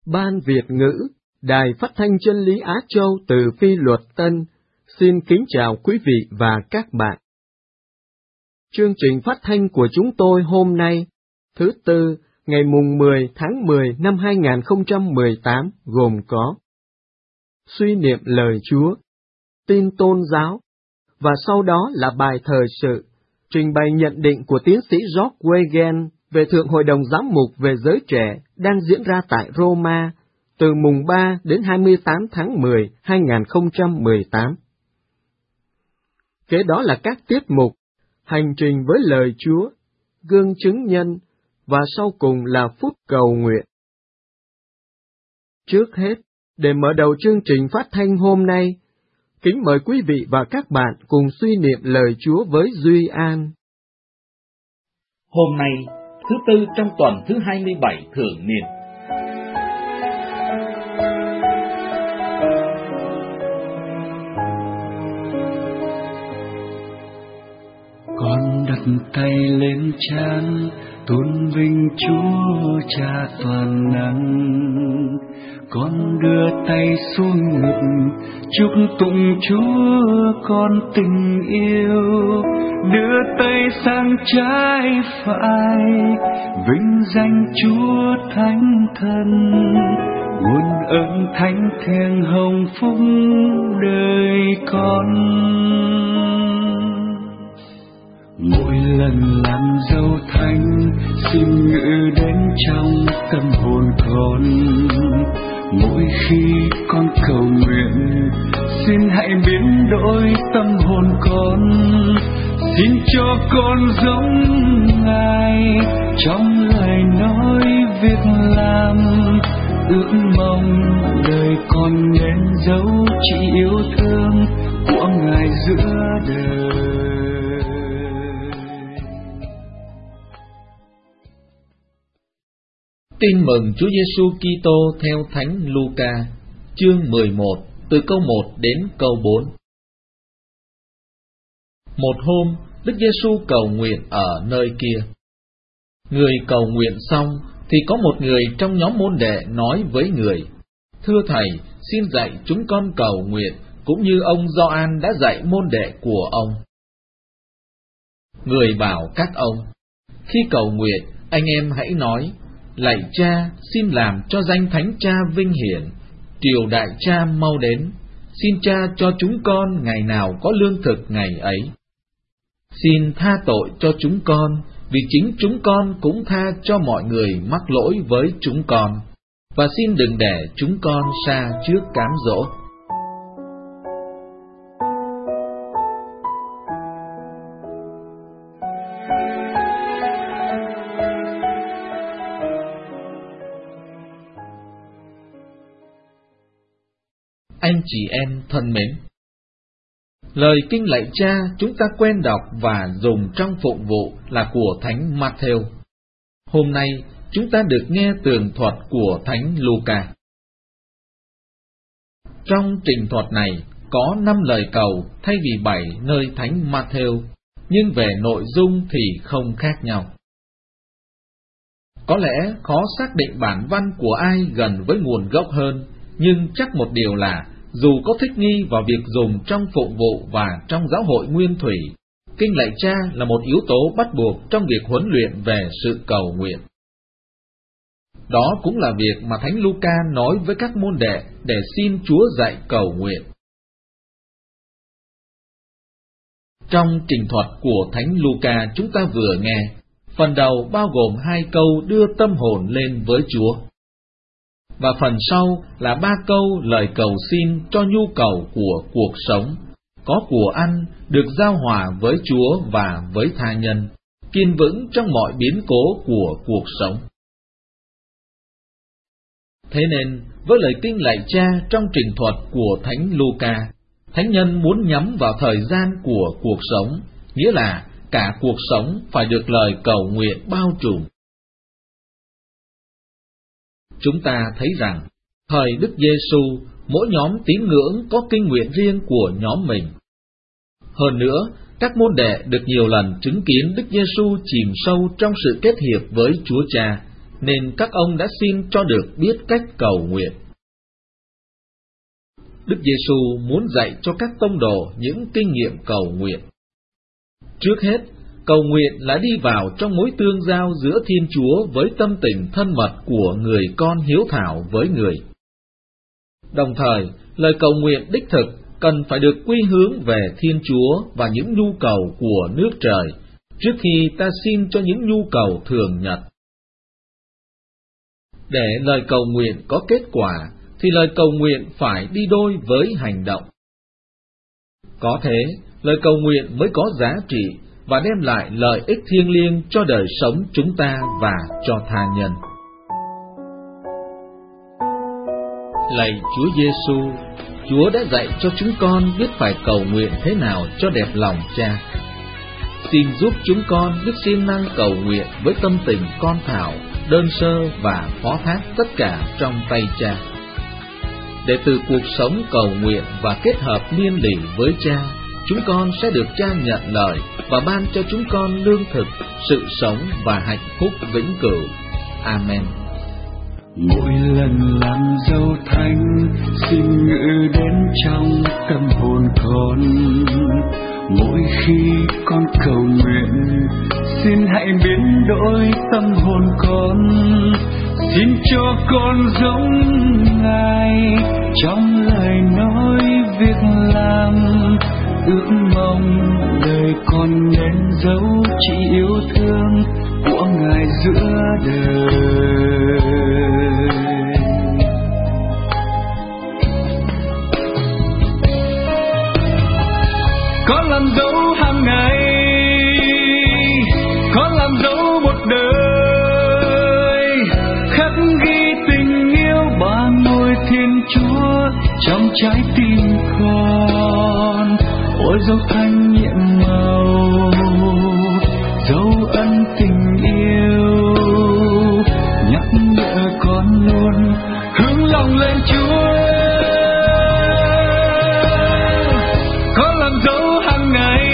Ban Việt ngữ, Đài Phát thanh Chân lý Á Châu từ Phi Luật Tân, xin kính chào quý vị và các bạn. Chương trình phát thanh của chúng tôi hôm nay, thứ Tư, ngày mùng 10 tháng 10 năm 2018 gồm có suy niệm lời Chúa, tin tôn giáo, và sau đó là bài thời sự, trình bày nhận định của tiến sĩ George Weigel về Thượng Hội đồng Giám mục về giới trẻ đang diễn ra tại Roma từ mùng 3 đến 28 tháng 10, 2018. Kế đó là các tiết mục, hành trình với lời Chúa, gương chứng nhân, và sau cùng là phút cầu nguyện. Trước hết, để mở đầu chương trình phát thanh hôm nay, kính mời quý vị và các bạn cùng suy niệm lời Chúa với Duy An. Hôm nay, thứ Tư trong tuần thứ 27 thường niên. Con đặt tay lên trán, tôn vinh Chúa Cha toàn năng. Con đưa tay xuống ngực, chúc tụng Chúa con tình yêu. Đưa tay sang trái phải, vinh danh Chúa Thánh Thần. Nguồn ơn thánh thiêng hồng phúc đời con. Mỗi lần làm dấu thánh, xin ngự đến trong tâm hồn con. Mỗi khi con cầu nguyện, xin hãy biến đổi tâm hồn con. Xin cho con giống Ngài trong lời nói việc làm. Ước mong đời con nên dấu chỉ yêu thương của Ngài giữa đời. Tin mừng Chúa Giêsu Kitô theo Thánh Luca, chương 11, từ câu 1 đến câu 4. Một hôm, Đức Giêsu cầu nguyện ở nơi kia. Người cầu nguyện xong, thì có một người trong nhóm môn đệ nói với người: Thưa Thầy, xin dạy chúng con cầu nguyện, cũng như ông Gioan đã dạy môn đệ của ông. Người bảo các ông: Khi cầu nguyện, anh em hãy nói: Lạy Cha, xin làm cho danh Thánh Cha vinh hiển, triều đại Cha mau đến. Xin Cha cho chúng con ngày nào có lương thực ngày ấy. Xin tha tội cho chúng con, vì chính chúng con cũng tha cho mọi người mắc lỗi với chúng con. Và xin đừng để chúng con sa trước cám dỗ. Anh chị em thân mến, lời kinh lạy Cha chúng ta quen đọc và dùng trong phụng vụ là của Thánh Matthew. Hôm nay chúng ta được nghe tường thuật của Thánh Luca. Trong trình thuật này có 5 lời cầu thay vì 7 nơi Thánh Matthew, nhưng về nội dung thì không khác nhau. Có lẽ khó xác định bản văn của ai gần với nguồn gốc hơn, nhưng chắc một điều là dù có thích nghi vào việc dùng trong phụng vụ và trong giáo hội nguyên thủy, kinh lạy Cha là một yếu tố bắt buộc trong việc huấn luyện về sự cầu nguyện. Đó cũng là việc mà Thánh Luca nói với các môn đệ để xin Chúa dạy cầu nguyện. Trong trình thuật của Thánh Luca chúng ta vừa nghe, phần đầu bao gồm 2 câu đưa tâm hồn lên với Chúa, và phần sau là 3 câu lời cầu xin cho nhu cầu của cuộc sống, có của ăn, được giao hòa với Chúa và với tha nhân, kiên vững trong mọi biến cố của cuộc sống. Thế nên, với lời kinh lạy Cha trong trình thuật của Thánh Luca, Thánh nhân muốn nhắm vào thời gian của cuộc sống, nghĩa là cả cuộc sống phải được lời cầu nguyện bao trùm. Chúng ta thấy rằng, thời Đức Giêsu, mỗi nhóm tín ngưỡng có kinh nguyện riêng của nhóm mình. Hơn nữa, các môn đệ được nhiều lần chứng kiến Đức Giêsu chìm sâu trong sự kết hiệp với Chúa Cha, nên các ông đã xin cho được biết cách cầu nguyện. Đức Giêsu muốn dạy cho các tông đồ những kinh nghiệm cầu nguyện. Trước hết, cầu nguyện là đi vào trong mối tương giao giữa Thiên Chúa với tâm tình thân mật của người con hiếu thảo với người. Đồng thời, lời cầu nguyện đích thực cần phải được quy hướng về Thiên Chúa và những nhu cầu của nước trời, trước khi ta xin cho những nhu cầu thường nhật. Để lời cầu nguyện có kết quả, thì lời cầu nguyện phải đi đôi với hành động. Có thế, lời cầu nguyện mới có giá trị và đem lại lợi ích thiêng liêng cho đời sống chúng ta và cho tha nhân. Lạy Chúa Giêsu, Chúa đã dạy cho chúng con biết phải cầu nguyện thế nào cho đẹp lòng Cha. Xin giúp chúng con biết siêng năng cầu nguyện với tâm tình con thảo, đơn sơ và phó thác tất cả trong tay Cha. Để từ cuộc sống cầu nguyện và kết hợp liên lỉ với Cha, chúng con sẽ được Cha nhận lời và ban cho chúng con lương thực, sự sống và hạnh phúc vĩnh cửu. Amen. Mỗi lần làm dấu thánh, xin ngự đến trong tâm hồn con. Mỗi khi con cầu nguyện, xin hãy biến đổi tâm hồn con. Xin cho con giống Ngài trong lời nói việc làm. Ước mong đời con nên dấu chỉ yêu thương của Ngài giữa đời. Con làm dấu hàng ngày, con làm dấu một đời, khắc ghi tình yêu ba ngôi Thiên Chúa trong trái tim con. Ôi dấu thanh nhiệm màu, dấu ân tình yêu, nhắc nhở con luôn hướng lòng lên Chúa. Con làm dấu hàng ngày,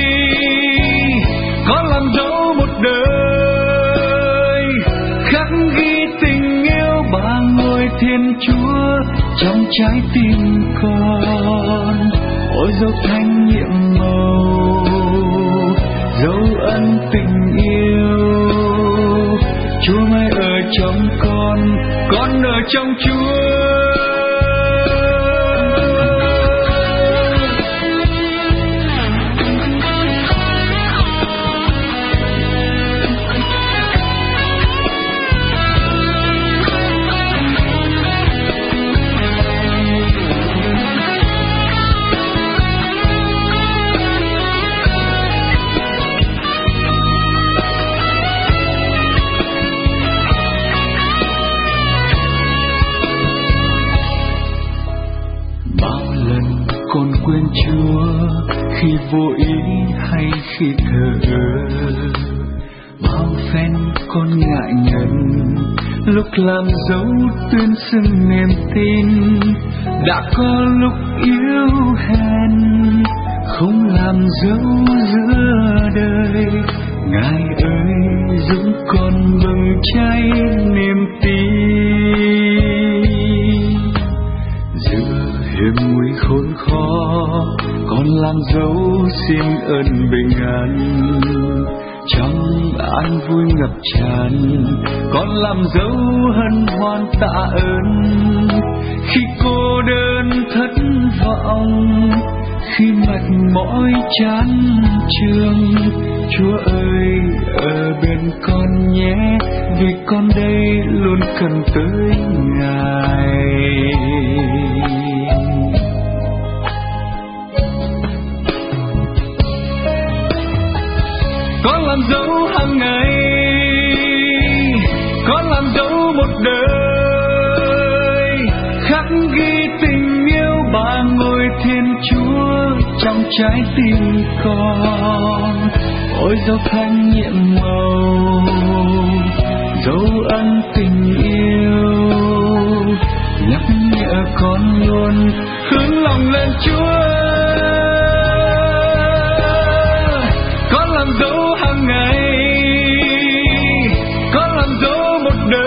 con làm dấu một đời, khắc ghi tình yêu ba ngôi Thiên Chúa trong trái tim con. Ôi dấu thanh nhiệm màu, dấu ân tình yêu, Chúa mãi ở trong con ở trong Chúa. Quên Chúa khi vô ý hay khi thờ ơ, bao phen con ngại ngần lúc làm dấu tuyên xưng niềm tin. Đã có lúc yếu hèn không làm dấu giữa đời, Ngài ơi giúp con bừng cháy niềm tin. Giữa hiểm nguy khốn khó, con làm dấu xin ơn bình an. Trong an vui ngập tràn, con làm dấu hân hoan tạ ơn. Khi cô đơn thất vọng, khi mệt mỏi chán chường, Chúa ơi ở bên con nhé, vì con đây luôn cần tới Ngài. Con làm dấu hàng ngày, con làm dấu một đời, khắc ghi tình yêu ba ngôi Thiên Chúa trong trái tim con. Ôi dấu thanh nhiệm màu, dấu ân tình yêu, nhắc nhở con luôn hướng lòng lên Chúa. Con làm dấu hàng ngày, con làm dấu một đời,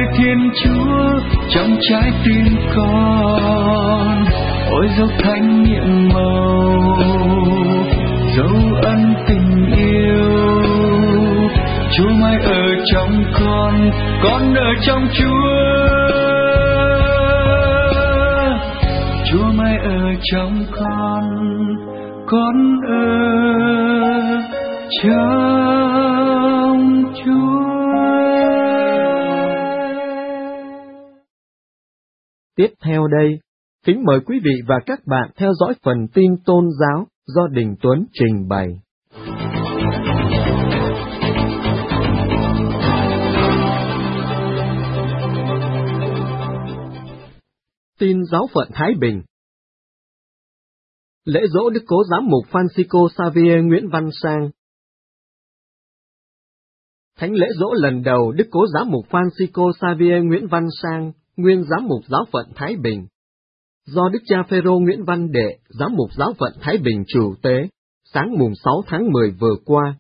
Thiên Chúa trong trái tim con. Ôi dấu thánh nhiệm màu, dấu ân tình yêu. Chúa mãi ở trong con ở trong Chúa. Chúa mãi ở trong con ở trong Chúa. Tiếp theo đây, kính mời quý vị và các bạn theo dõi phần tin tôn giáo do Đình Tuấn trình bày. Tin giáo phận Thái Bình. Lễ dỗ Đức Cố Giám mục Francisco Xavier Nguyễn Văn Sang. Thánh lễ dỗ lần đầu Đức Cố Giám mục Francisco Xavier Nguyễn Văn Sang, nguyên giám mục giáo phận Thái Bình, do Đức cha Phêrô Nguyễn Văn Đệ, giám mục giáo phận Thái Bình chủ tế, sáng mùng 6 tháng 10 vừa qua.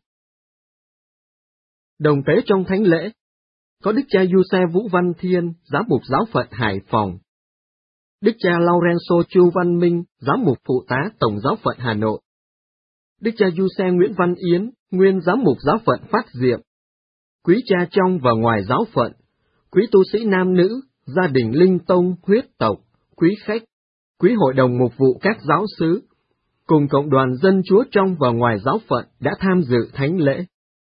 Đồng tế trong thánh lễ có Đức cha Giuse Vũ Văn Thiên, giám mục giáo phận Hải Phòng, Đức cha Laurenzo Chu Văn Minh, giám mục phụ tá tổng giáo phận Hà Nội, Đức cha Giuse Nguyễn Văn Yến, nguyên giám mục giáo phận Phát Diệm, quý cha trong và ngoài giáo phận, quý tu sĩ nam nữ, gia đình linh tông, huyết tộc, quý khách, quý hội đồng mục vụ các giáo xứ, cùng cộng đoàn dân Chúa trong và ngoài giáo phận đã tham dự thánh lễ.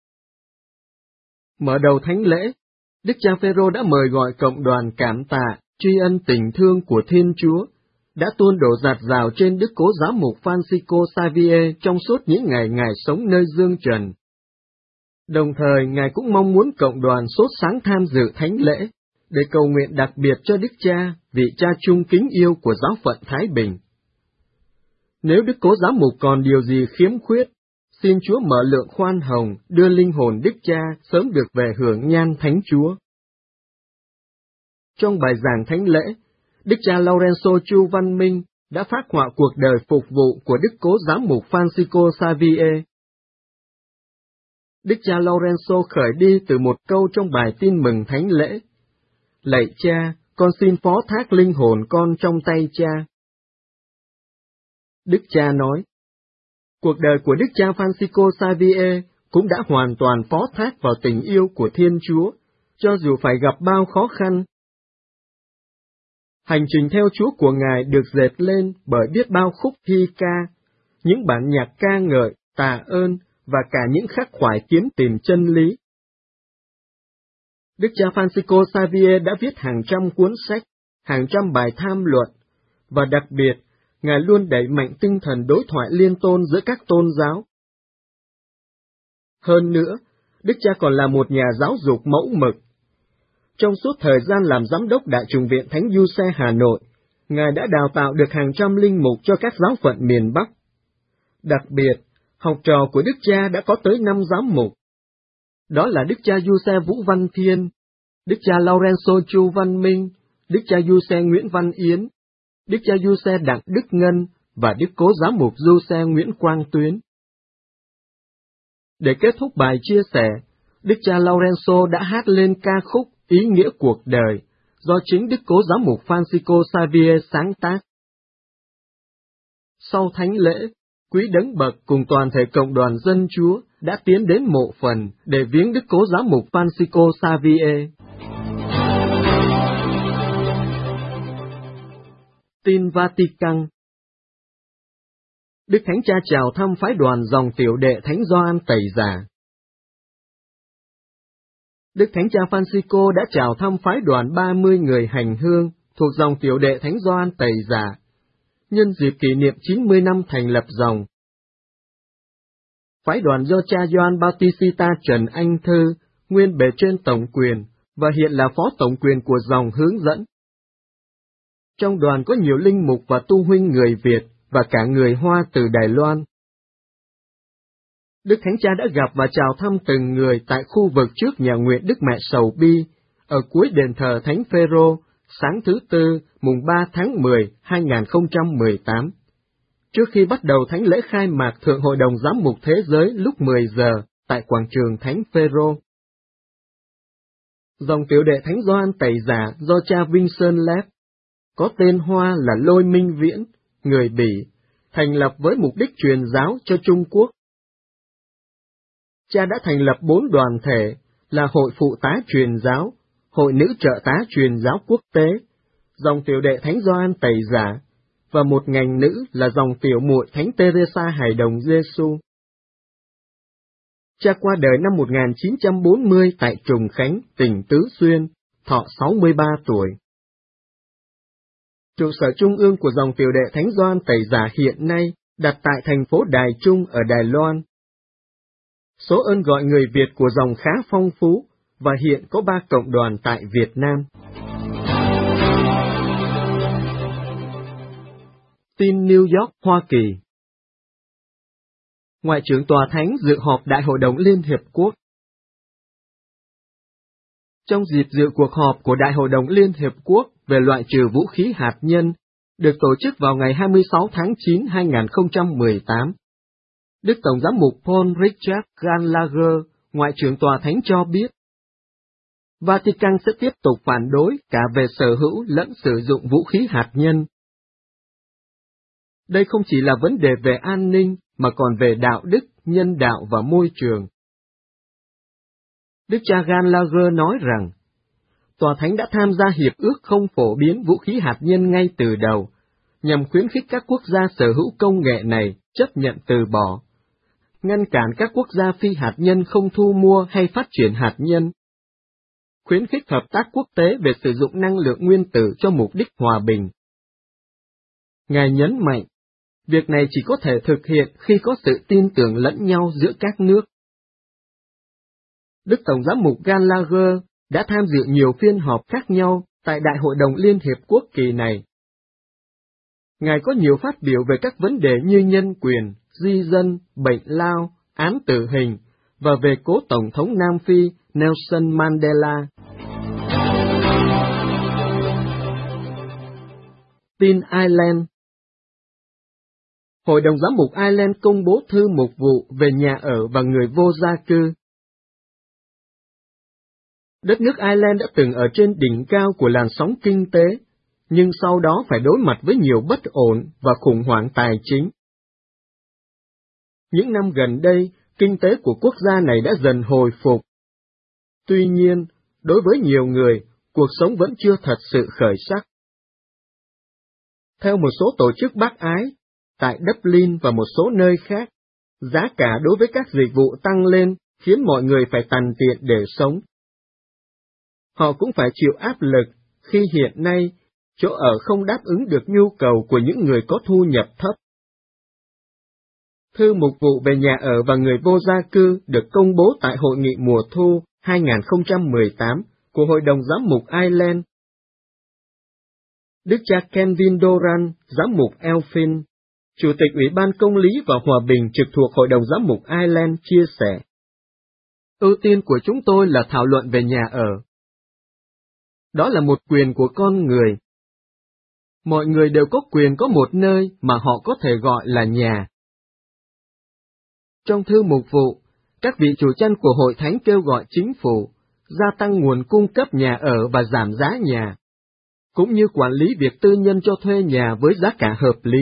Mở đầu thánh lễ, Đức cha Phêrô đã mời gọi cộng đoàn cảm tạ, tri ân tình thương của Thiên Chúa, đã tuôn đổ dạt dào trên Đức Cố Giám mục Francisco Xavier trong suốt những ngày Ngài sống nơi dương trần. Đồng thời, Ngài cũng mong muốn cộng đoàn sốt sáng tham dự thánh lễ, để cầu nguyện đặc biệt cho Đức Cha, vị Cha trung kính yêu của giáo phận Thái Bình. Nếu Đức Cố Giám mục còn điều gì khiếm khuyết, xin Chúa mở lượng khoan hồng, đưa linh hồn Đức Cha sớm được về hưởng nhan Thánh Chúa. Trong bài giảng thánh lễ, Đức cha Laurenzo Chu Văn Minh đã phác họa cuộc đời phục vụ của Đức Cố Giám mục Francisco Xavier. Đức cha Laurenzo khởi đi từ một câu trong bài tin mừng thánh lễ: Lạy Cha, con xin phó thác linh hồn con trong tay Cha. Đức cha nói, cuộc đời của Đức cha Francisco Xavier cũng đã hoàn toàn phó thác vào tình yêu của Thiên Chúa, cho dù phải gặp bao khó khăn. Hành trình theo Chúa của Ngài được dệt lên bởi biết bao khúc thi ca, những bản nhạc ca ngợi, tạ ơn và cả những khắc khoải kiếm tìm chân lý. Đức cha Francisco Xavier đã viết hàng trăm cuốn sách, hàng trăm bài tham luận, và đặc biệt, Ngài luôn đẩy mạnh tinh thần đối thoại liên tôn giữa các tôn giáo. Hơn nữa, Đức cha còn là một nhà giáo dục mẫu mực. Trong suốt thời gian làm giám đốc Đại chủng viện Thánh Giuse Hà Nội, Ngài đã đào tạo được hàng trăm linh mục cho các giáo phận miền Bắc. Đặc biệt, học trò của Đức cha đã có tới 5 giám mục. Đó là Đức cha Giuse Vũ Văn Thiên, Đức cha Laurenzo Chu Văn Minh, Đức cha Giuse Nguyễn Văn Yến, Đức cha Giuse Đặng Đức Ngân và Đức Cố Giám mục Giuse Nguyễn Quang Tuyến. Để kết thúc bài chia sẻ, Đức cha Laurenzo đã hát lên ca khúc Ý nghĩa cuộc đời, do chính Đức Cố Giám mục Francisco Xavier sáng tác. Sau thánh lễ, quý đấng bậc cùng toàn thể cộng đoàn dân Chúa đã tiến đến mộ phần để viếng Đức Cố Giám mục Francisco Xavier. Tin Vatican. Đức Thánh Cha chào thăm phái đoàn dòng tiểu đệ Thánh Gioan Tẩy Giả. Đức Thánh Cha Francisco đã chào thăm phái đoàn 30 người hành hương thuộc dòng tiểu đệ Thánh Gioan Tẩy Giả, nhân dịp kỷ niệm 90 năm thành lập dòng. Phái đoàn do cha Gioan Bautista Trần Anh Thư, nguyên bề trên tổng quyền, và hiện là phó tổng quyền của dòng hướng dẫn. Trong đoàn có nhiều linh mục và tu huynh người Việt và cả người Hoa từ Đài Loan. Đức Thánh Cha đã gặp và chào thăm từng người tại khu vực trước nhà nguyện Đức Mẹ Sầu Bi, ở cuối đền thờ Thánh Phêrô, sáng thứ Tư, mùng 3 tháng 10, 2018. Trước khi bắt đầu thánh lễ khai mạc Thượng Hội đồng Giám mục Thế giới lúc 10 giờ tại quảng trường Thánh Phêrô. Dòng tiểu đệ Thánh Gioan Tẩy Giả do cha Vincent Leff, có tên Hoa là Lôi Minh Viễn, người Bỉ, thành lập với mục đích truyền giáo cho Trung Quốc. Cha đã thành lập 4 đoàn thể là Hội Phụ tá Truyền giáo, Hội Nữ Trợ tá Truyền giáo Quốc tế, dòng tiểu đệ Thánh Gioan Tẩy Giả, và một ngành nữ là dòng tiểu muội Thánh Teresa Hài Đồng Giêsu. Cha qua đời năm 1940 tại Trùng Khánh, tỉnh Tứ Xuyên, thọ 63 tuổi. Trụ sở trung ương của dòng tiểu đệ Thánh Gioan Tẩy Giả hiện nay đặt tại thành phố Đài Trung ở Đài Loan. Số ơn gọi người Việt của dòng khá phong phú, và hiện có 3 cộng đoàn tại Việt Nam. Tin New York, Hoa Kỳ. Ngoại trưởng Tòa Thánh dự họp Đại hội đồng Liên Hiệp Quốc. Trong dịp dự cuộc họp của Đại hội đồng Liên Hiệp Quốc về loại trừ vũ khí hạt nhân, được tổ chức vào ngày 26 tháng 9 2018, Đức Tổng giám mục Paul Richard Gallagher, Ngoại trưởng Tòa Thánh cho biết, Vatican sẽ tiếp tục phản đối cả về sở hữu lẫn sử dụng vũ khí hạt nhân. Đây không chỉ là vấn đề về an ninh, mà còn về đạo đức, nhân đạo và môi trường. Đức cha Gallagher nói rằng, Tòa Thánh đã tham gia hiệp ước không phổ biến vũ khí hạt nhân ngay từ đầu, nhằm khuyến khích các quốc gia sở hữu công nghệ này chấp nhận từ bỏ, ngăn cản các quốc gia phi hạt nhân không thu mua hay phát triển hạt nhân, khuyến khích hợp tác quốc tế về sử dụng năng lượng nguyên tử cho mục đích hòa bình. Ngài nhấn mạnh, việc này chỉ có thể thực hiện khi có sự tin tưởng lẫn nhau giữa các nước. Đức Tổng giám mục Gallagher đã tham dự nhiều phiên họp khác nhau tại Đại hội đồng Liên Hiệp Quốc kỳ này. Ngài có nhiều phát biểu về các vấn đề như nhân quyền, di dân, bệnh lao, án tử hình, và về cố Tổng thống Nam Phi Nelson Mandela. Tin Ireland. Hội đồng giám mục Ireland công bố thư mục vụ về nhà ở và người vô gia cư. Đất nước Ireland đã từng ở trên đỉnh cao của làn sóng kinh tế, nhưng sau đó phải đối mặt với nhiều bất ổn và khủng hoảng tài chính. Những năm gần đây, kinh tế của quốc gia này đã dần hồi phục. Tuy nhiên, đối với nhiều người, cuộc sống vẫn chưa thật sự khởi sắc. Theo một số tổ chức bác ái, tại Dublin và một số nơi khác, giá cả đối với các dịch vụ tăng lên, khiến mọi người phải tằn tiện để sống. Họ cũng phải chịu áp lực khi hiện nay chỗ ở không đáp ứng được nhu cầu của những người có thu nhập thấp. Thư mục vụ về nhà ở và người vô gia cư được công bố tại Hội nghị mùa thu 2018 của Hội đồng Giám mục Ireland. Đức cha Kenvin Doran, Giám mục Elphin, Chủ tịch Ủy ban Công lý và Hòa bình trực thuộc Hội đồng Giám mục Ireland chia sẻ, ưu tiên của chúng tôi là thảo luận về nhà ở. Đó là một quyền của con người. Mọi người đều có quyền có một nơi mà họ có thể gọi là nhà. Trong thư mục vụ, các vị chủ chăn của Hội Thánh kêu gọi chính phủ gia tăng nguồn cung cấp nhà ở và giảm giá nhà, cũng như quản lý việc tư nhân cho thuê nhà với giá cả hợp lý.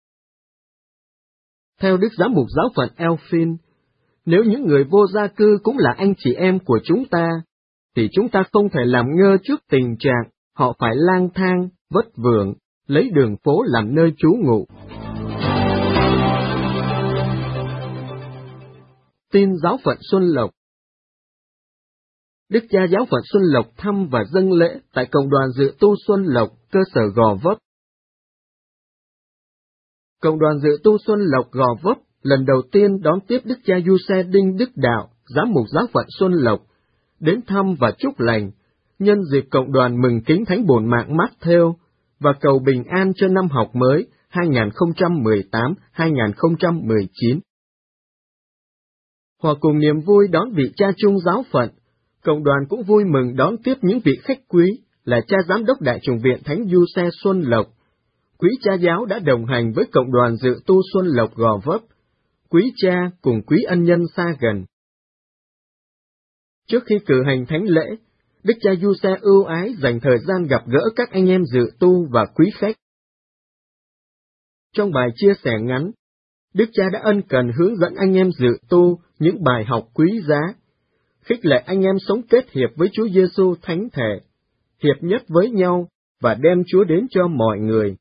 Theo Đức Giám mục Giáo phận Elphin, nếu những người vô gia cư cũng là anh chị em của chúng ta, thì chúng ta không thể làm ngơ trước tình trạng họ phải lang thang, vất vưởng, lấy đường phố làm nơi trú ngụ. Tin Giáo phận Xuân Lộc. Đức cha Giáo phận Xuân Lộc thăm và dâng lễ tại Cộng đoàn Dự tu Xuân Lộc, cơ sở Gò Vấp. Cộng đoàn Dự tu Xuân Lộc Gò Vấp lần đầu tiên đón tiếp Đức cha Giuse Đinh Đức Đạo, Giám mục Giáo phận Xuân Lộc, đến thăm và chúc lành, nhân dịp cộng đoàn mừng kính Thánh Bổn Mạng Matthew và cầu bình an cho năm học mới 2018-2019. Hòa cùng niềm vui đón vị cha chung giáo phận, cộng đoàn cũng vui mừng đón tiếp những vị khách quý là cha Giám đốc Đại chủng viện Thánh Giuse Xuân Lộc, quý cha giáo đã đồng hành với cộng đoàn Dự tu Xuân Lộc Gò Vấp, quý cha cùng quý ân nhân xa gần. Trước khi cử hành thánh lễ, Đức cha Giuse ưu ái dành thời gian gặp gỡ các anh em dự tu và quý khách. Trong bài chia sẻ ngắn, Đức cha đã ân cần hướng dẫn anh em dự tu những bài học quý giá, khích lệ anh em sống kết hiệp với Chúa Giêsu thánh thể, hiệp nhất với nhau và đem Chúa đến cho mọi người.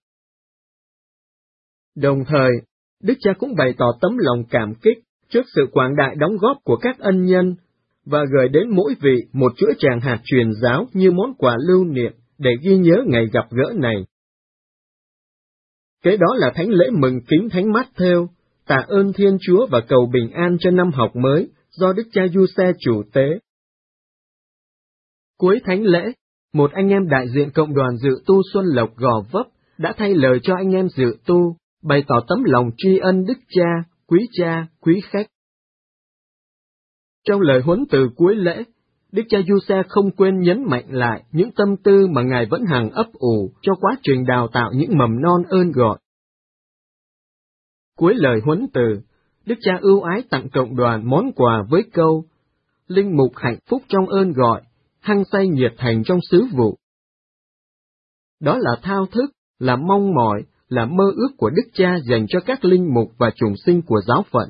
Đồng thời, Đức cha cũng bày tỏ tấm lòng cảm kích trước sự quảng đại đóng góp của các ân nhân và gửi đến mỗi vị một chuỗi tràng hạt truyền giáo như món quà lưu niệm để ghi nhớ ngày gặp gỡ này. Kế đó là thánh lễ mừng kính Thánh Mát-thêu, tạ ơn Thiên Chúa và cầu bình an cho năm học mới do Đức cha Giuse chủ tế. Cuối thánh lễ, một anh em đại diện cộng đoàn dự tu Xuân Lộc Gò Vấp đã thay lời cho anh em dự tu, bày tỏ tấm lòng tri ân Đức cha, quý khách. Trong lời huấn từ cuối lễ, Đức cha Giuse không quên nhấn mạnh lại những tâm tư mà Ngài vẫn hằng ấp ủ cho quá trình đào tạo những mầm non ơn gọi. Cuối lời huấn từ, Đức cha ưu ái tặng cộng đoàn món quà với câu: linh mục hạnh phúc trong ơn gọi, hăng say nhiệt thành trong sứ vụ. Đó là thao thức, là mong mỏi, là mơ ước của Đức cha dành cho các linh mục và chủng sinh của giáo phận.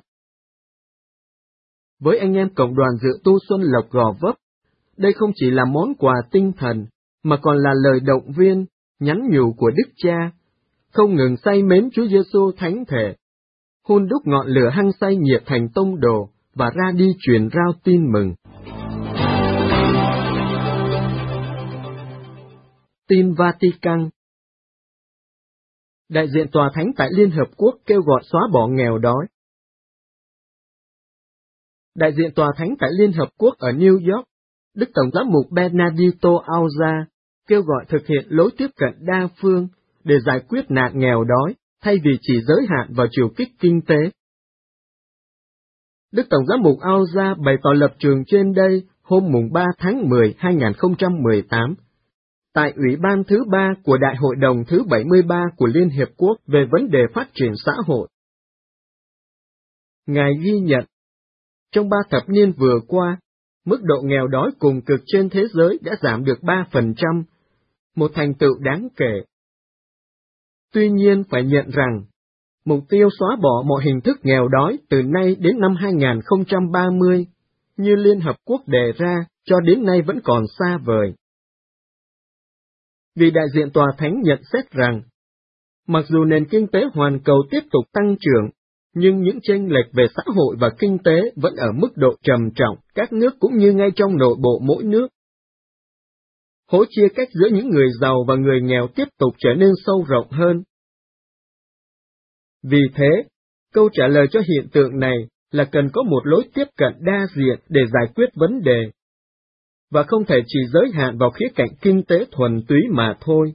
Với anh em cộng đoàn dự tu Xuân Lộc Gò Vấp, đây không chỉ là món quà tinh thần, mà còn là lời động viên, nhắn nhủ của Đức cha, không ngừng say mến Chúa Giêsu thánh thể, hun đúc ngọn lửa hăng say nhiệt thành tông đồ và ra đi truyền rao tin mừng. Tin Vatican. Đại diện Tòa Thánh tại Liên Hợp Quốc kêu gọi xóa bỏ nghèo đói. Đại diện Tòa Thánh tại Liên Hợp Quốc ở New York, Đức Tổng giám mục Bernardito Auza kêu gọi thực hiện lối tiếp cận đa phương để giải quyết nạn nghèo đói, thay vì chỉ giới hạn vào chiều kích kinh tế. Đức Tổng giám mục Auza bày tỏ lập trường trên đây hôm mùng 3 tháng 10, 2018, tại Ủy ban thứ 3 của Đại hội đồng thứ 73 của Liên Hiệp Quốc về vấn đề phát triển xã hội. Ngài ghi nhận, trong 3 thập niên vừa qua, mức độ nghèo đói cùng cực trên thế giới đã giảm được 3%, một thành tựu đáng kể. Tuy nhiên phải nhận rằng, mục tiêu xóa bỏ mọi hình thức nghèo đói từ nay đến năm 2030, như Liên Hợp Quốc đề ra, cho đến nay vẫn còn xa vời. Vì đại diện Tòa Thánh nhận xét rằng, mặc dù nền kinh tế hoàn cầu tiếp tục tăng trưởng, nhưng những chênh lệch về xã hội và kinh tế vẫn ở mức độ trầm trọng, các nước cũng như ngay trong nội bộ mỗi nước. Hố chia cách giữa những người giàu và người nghèo tiếp tục trở nên sâu rộng hơn. Vì thế, câu trả lời cho hiện tượng này là cần có một lối tiếp cận đa diện để giải quyết vấn đề, và không thể chỉ giới hạn vào khía cạnh kinh tế thuần túy mà thôi.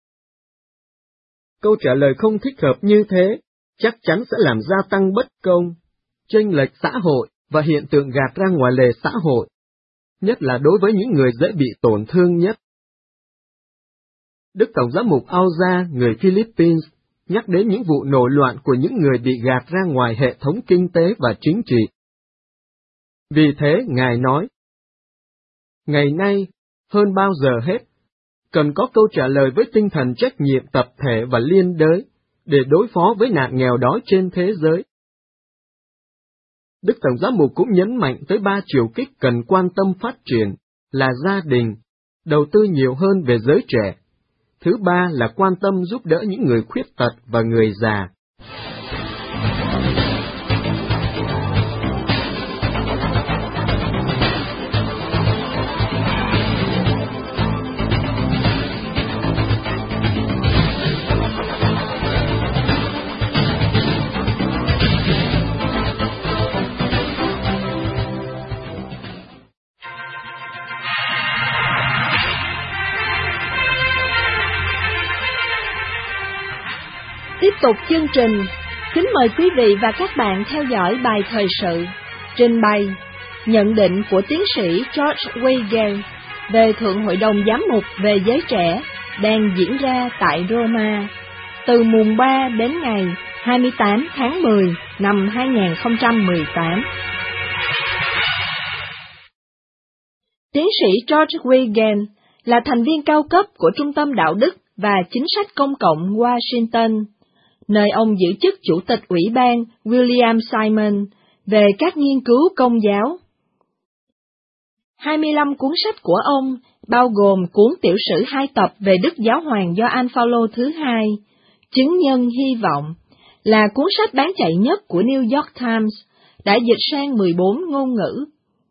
Câu trả lời không thích hợp như thế chắc chắn sẽ làm gia tăng bất công, chênh lệch xã hội và hiện tượng gạt ra ngoài lề xã hội, nhất là đối với những người dễ bị tổn thương nhất. Đức Tổng giám mục Auza, người Philippines, nhắc đến những vụ nổi loạn của những người bị gạt ra ngoài hệ thống kinh tế và chính trị. Vì thế, Ngài nói, ngày nay, hơn bao giờ hết, cần có câu trả lời với tinh thần trách nhiệm tập thể và liên đới, để đối phó với nạn nghèo đói trên thế giới. Đức Tổng giám mục cũng nhấn mạnh tới 3 chiều kích cần quan tâm phát triển, là gia đình, đầu tư nhiều hơn về giới trẻ. Thứ 3 là quan tâm giúp đỡ những người khuyết tật và người già. Tiếp tục chương trình, kính mời quý vị và các bạn theo dõi bài thời sự, trình bày, nhận định của tiến sĩ George Weigel về Thượng Hội đồng Giám mục về giới trẻ đang diễn ra tại Roma, từ mùng 3 đến ngày 28 tháng 10 năm 2018. Tiến sĩ George Weigel là thành viên cao cấp của Trung tâm Đạo đức và Chính sách Công cộng Washington, nơi ông giữ chức Chủ tịch Ủy ban William Simon về các nghiên cứu công giáo. 25 cuốn sách của ông, bao gồm cuốn tiểu sử 2 tập về Đức Giáo hoàng Gioan Phaolô thứ hai, Chứng nhân hy vọng, là cuốn sách bán chạy nhất của New York Times, đã dịch sang 14 ngôn ngữ.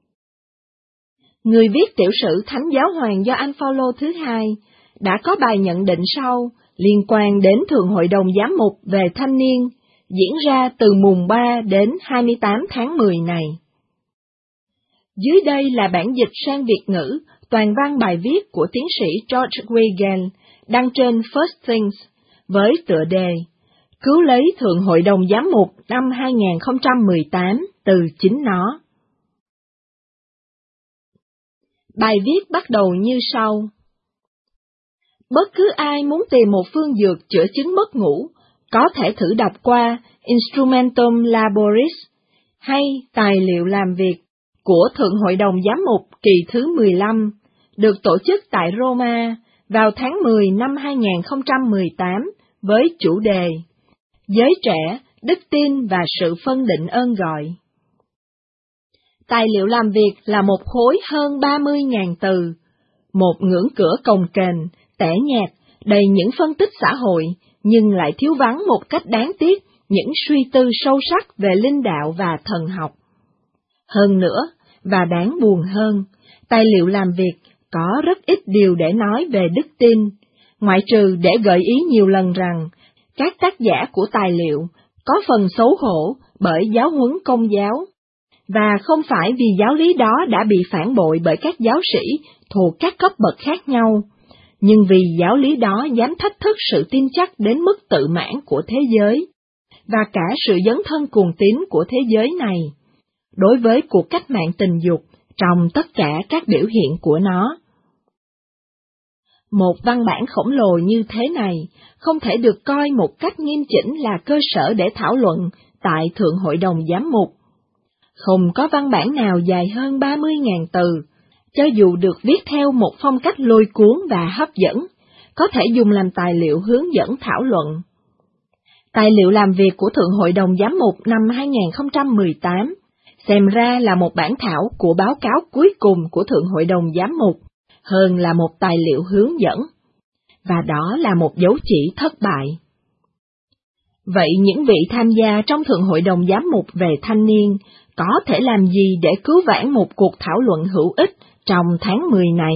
Người viết tiểu sử Thánh Giáo hoàng Gioan Phaolô thứ hai đã có bài nhận định sau liên quan đến Thượng Hội đồng Giám mục về thanh niên, diễn ra từ mùng 3 đến 28 tháng 10 này. Dưới đây là bản dịch sang Việt ngữ toàn văn bài viết của tiến sĩ George Weigel đăng trên First Things với tựa đề Cứu lấy Thượng Hội đồng Giám mục năm 2018 từ chính nó. Bài viết bắt đầu như sau. Bất cứ ai muốn tìm một phương dược chữa chứng mất ngủ, có thể thử đọc qua Instrumentum Laboris, hay Tài liệu làm việc, của Thượng Hội đồng Giám mục kỳ thứ 15, được tổ chức tại Roma vào tháng 10 năm 2018 với chủ đề Giới trẻ, đức tin và sự phân định ơn gọi. Tài liệu làm việc là một khối hơn 30.000 từ, một ngưỡng cửa cồng kềnh, tẻ nhạt, đầy những phân tích xã hội, nhưng lại thiếu vắng một cách đáng tiếc những suy tư sâu sắc về linh đạo và thần học. Hơn nữa, và đáng buồn hơn, tài liệu làm việc có rất ít điều để nói về đức tin, ngoại trừ để gợi ý nhiều lần rằng các tác giả của tài liệu có phần xấu hổ bởi giáo huấn công giáo, và không phải vì giáo lý đó đã bị phản bội bởi các giáo sĩ thuộc các cấp bậc khác nhau, nhưng vì giáo lý đó dám thách thức sự tin chắc đến mức tự mãn của thế giới, và cả sự dấn thân cuồng tín của thế giới này, đối với cuộc cách mạng tình dục trong tất cả các biểu hiện của nó. Một văn bản khổng lồ như thế này không thể được coi một cách nghiêm chỉnh là cơ sở để thảo luận tại Thượng Hội đồng Giám mục. Không có văn bản nào dài hơn 30.000 từ, cho dù được viết theo một phong cách lôi cuốn và hấp dẫn, có thể dùng làm tài liệu hướng dẫn thảo luận. Tài liệu làm việc của Thượng Hội đồng Giám mục năm 2018 xem ra là một bản thảo của báo cáo cuối cùng của Thượng Hội đồng Giám mục, hơn là một tài liệu hướng dẫn, và đó là một dấu chỉ thất bại. Vậy những vị tham gia trong Thượng Hội đồng Giám mục về thanh niên có thể làm gì để cứu vãn một cuộc thảo luận hữu ích trong tháng 10 này?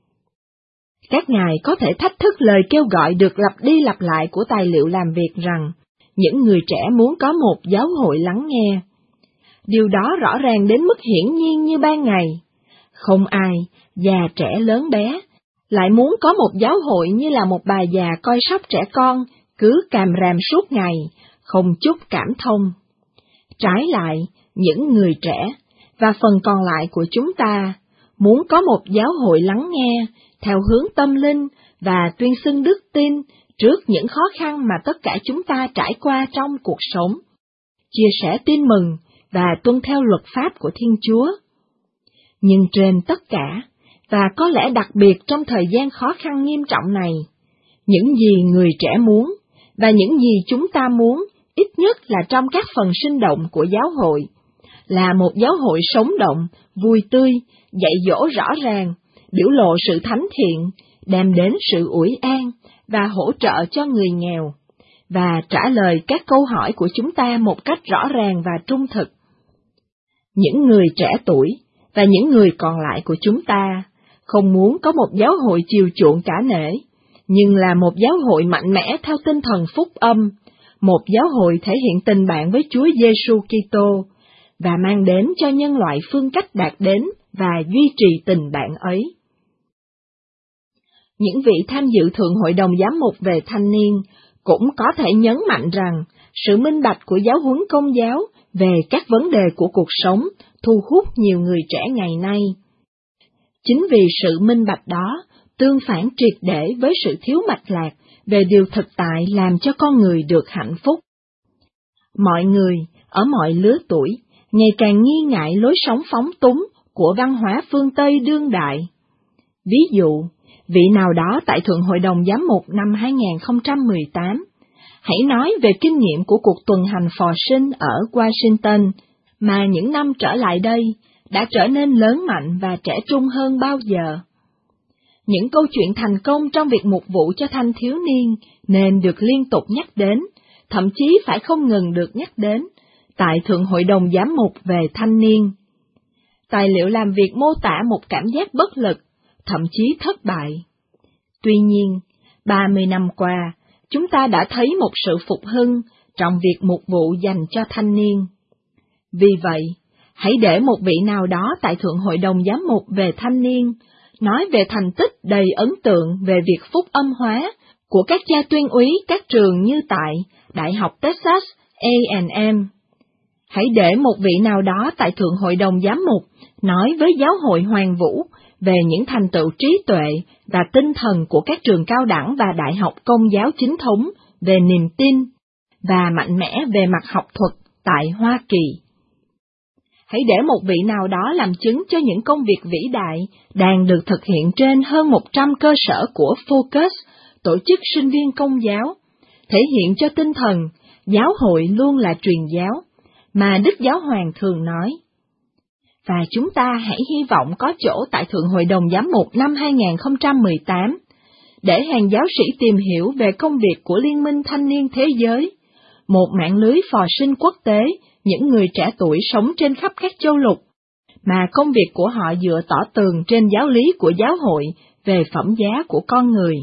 Các ngài có thể thách thức lời kêu gọi được lặp đi lặp lại của tài liệu làm việc rằng những người trẻ muốn có một giáo hội lắng nghe. Điều đó rõ ràng đến mức hiển nhiên như ban ngày. Không ai, già trẻ lớn bé, lại muốn có một giáo hội như là một bà già coi sóc trẻ con, cứ càm ràm suốt ngày, không chút cảm thông. Trái lại, những người trẻ, và phần còn lại của chúng ta, muốn có một giáo hội lắng nghe, theo hướng tâm linh, và tuyên xưng đức tin trước những khó khăn mà tất cả chúng ta trải qua trong cuộc sống, chia sẻ tin mừng, và tuân theo luật pháp của Thiên Chúa. Nhưng trên tất cả, và có lẽ đặc biệt trong thời gian khó khăn nghiêm trọng này, những gì người trẻ muốn, và những gì chúng ta muốn, ít nhất là trong các phần sinh động của giáo hội, là một giáo hội sống động, vui tươi, dạy dỗ rõ ràng, biểu lộ sự thánh thiện, đem đến sự ủi an, và hỗ trợ cho người nghèo, và trả lời các câu hỏi của chúng ta một cách rõ ràng và trung thực. Những người trẻ tuổi, và những người còn lại của chúng ta, không muốn có một giáo hội chiều chuộng cả nể, nhưng là một giáo hội mạnh mẽ theo tinh thần phúc âm, một giáo hội thể hiện tình bạn với Chúa Giêsu Kitô, và mang đến cho nhân loại phương cách đạt đến và duy trì tình bạn ấy. Những vị tham dự Thượng Hội đồng Giám mục về thanh niên cũng có thể nhấn mạnh rằng sự minh bạch của giáo huấn Công giáo về các vấn đề của cuộc sống thu hút nhiều người trẻ ngày nay. Chính vì sự minh bạch đó tương phản triệt để với sự thiếu mạch lạc về điều thực tại làm cho con người được hạnh phúc. Mọi người, ở mọi lứa tuổi, ngày càng nghi ngại lối sống phóng túng, của văn hóa phương Tây đương đại. Ví dụ, vị nào đó tại Thượng Hội đồng Giám mục năm 2018 hãy nói về kinh nghiệm của cuộc tuần hành phò sinh ở Washington mà những năm trở lại đây đã trở nên lớn mạnh và trẻ trung hơn bao giờ. Những câu chuyện thành công trong việc mục vụ cho thanh thiếu niên nên được liên tục nhắc đến, thậm chí phải không ngừng được nhắc đến, tại Thượng Hội đồng Giám mục về thanh niên. Tài liệu làm việc mô tả một cảm giác bất lực, thậm chí thất bại. Tuy nhiên, 30 năm qua, chúng ta đã thấy một sự phục hưng trong việc mục vụ dành cho thanh niên. Vì vậy, hãy để một vị nào đó tại Thượng Hội đồng Giám mục về thanh niên nói về thành tích đầy ấn tượng về việc phúc âm hóa của các cha tuyên úy các trường như tại Đại học Texas A&M. Hãy để một vị nào đó tại Thượng Hội đồng Giám mục nói với Giáo hội Hoàn Vũ về những thành tựu trí tuệ và tinh thần của các trường cao đẳng và đại học công giáo chính thống về niềm tin và mạnh mẽ về mặt học thuật tại Hoa Kỳ. Hãy để một vị nào đó làm chứng cho những công việc vĩ đại đang được thực hiện trên hơn 100 cơ sở của Focus, tổ chức sinh viên công giáo, thể hiện cho tinh thần giáo hội luôn là truyền giáo, mà Đức Giáo Hoàng thường nói. Và chúng ta hãy hy vọng có chỗ tại Thượng Hội đồng Giám mục năm 2018, để hàng giáo sĩ tìm hiểu về công việc của Liên minh Thanh niên Thế giới, một mạng lưới phò sinh quốc tế, những người trẻ tuổi sống trên khắp các châu lục, mà công việc của họ dựa tỏ tường trên giáo lý của giáo hội về phẩm giá của con người.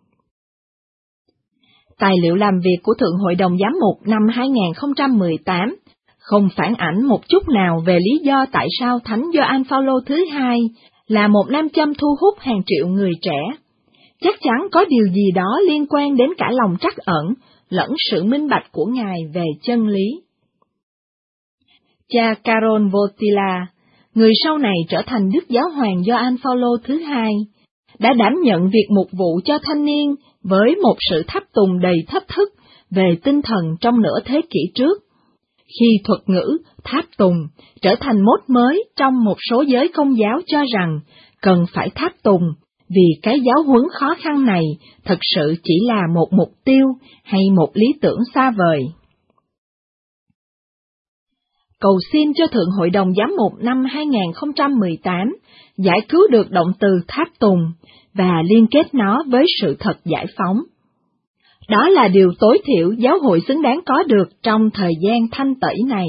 Tài liệu làm việc của Thượng Hội đồng Giám mục năm 2018 không phản ảnh một chút nào về lý do tại sao Thánh Gioan Phaolô thứ hai là một nam châm thu hút hàng triệu người trẻ. Chắc chắn có điều gì đó liên quan đến cả lòng trắc ẩn lẫn sự minh bạch của Ngài về chân lý. Cha Karol Wojtyla, người sau này trở thành Đức Giáo hoàng Gioan Phaolô thứ hai, đã đảm nhận việc mục vụ cho thanh niên với một sự tháp tùng đầy thách thức về tinh thần trong nửa thế kỷ trước, khi thuật ngữ tháp tùng trở thành mốt mới trong một số giới công giáo cho rằng cần phải tháp tùng vì cái giáo huấn khó khăn này thực sự chỉ là một mục tiêu hay một lý tưởng xa vời. Cầu xin cho Thượng Hội đồng Giám mục năm 2018 giải cứu được động từ tháp tùng và liên kết nó với sự thật giải phóng. Đó là điều tối thiểu giáo hội xứng đáng có được trong thời gian thanh tẩy này.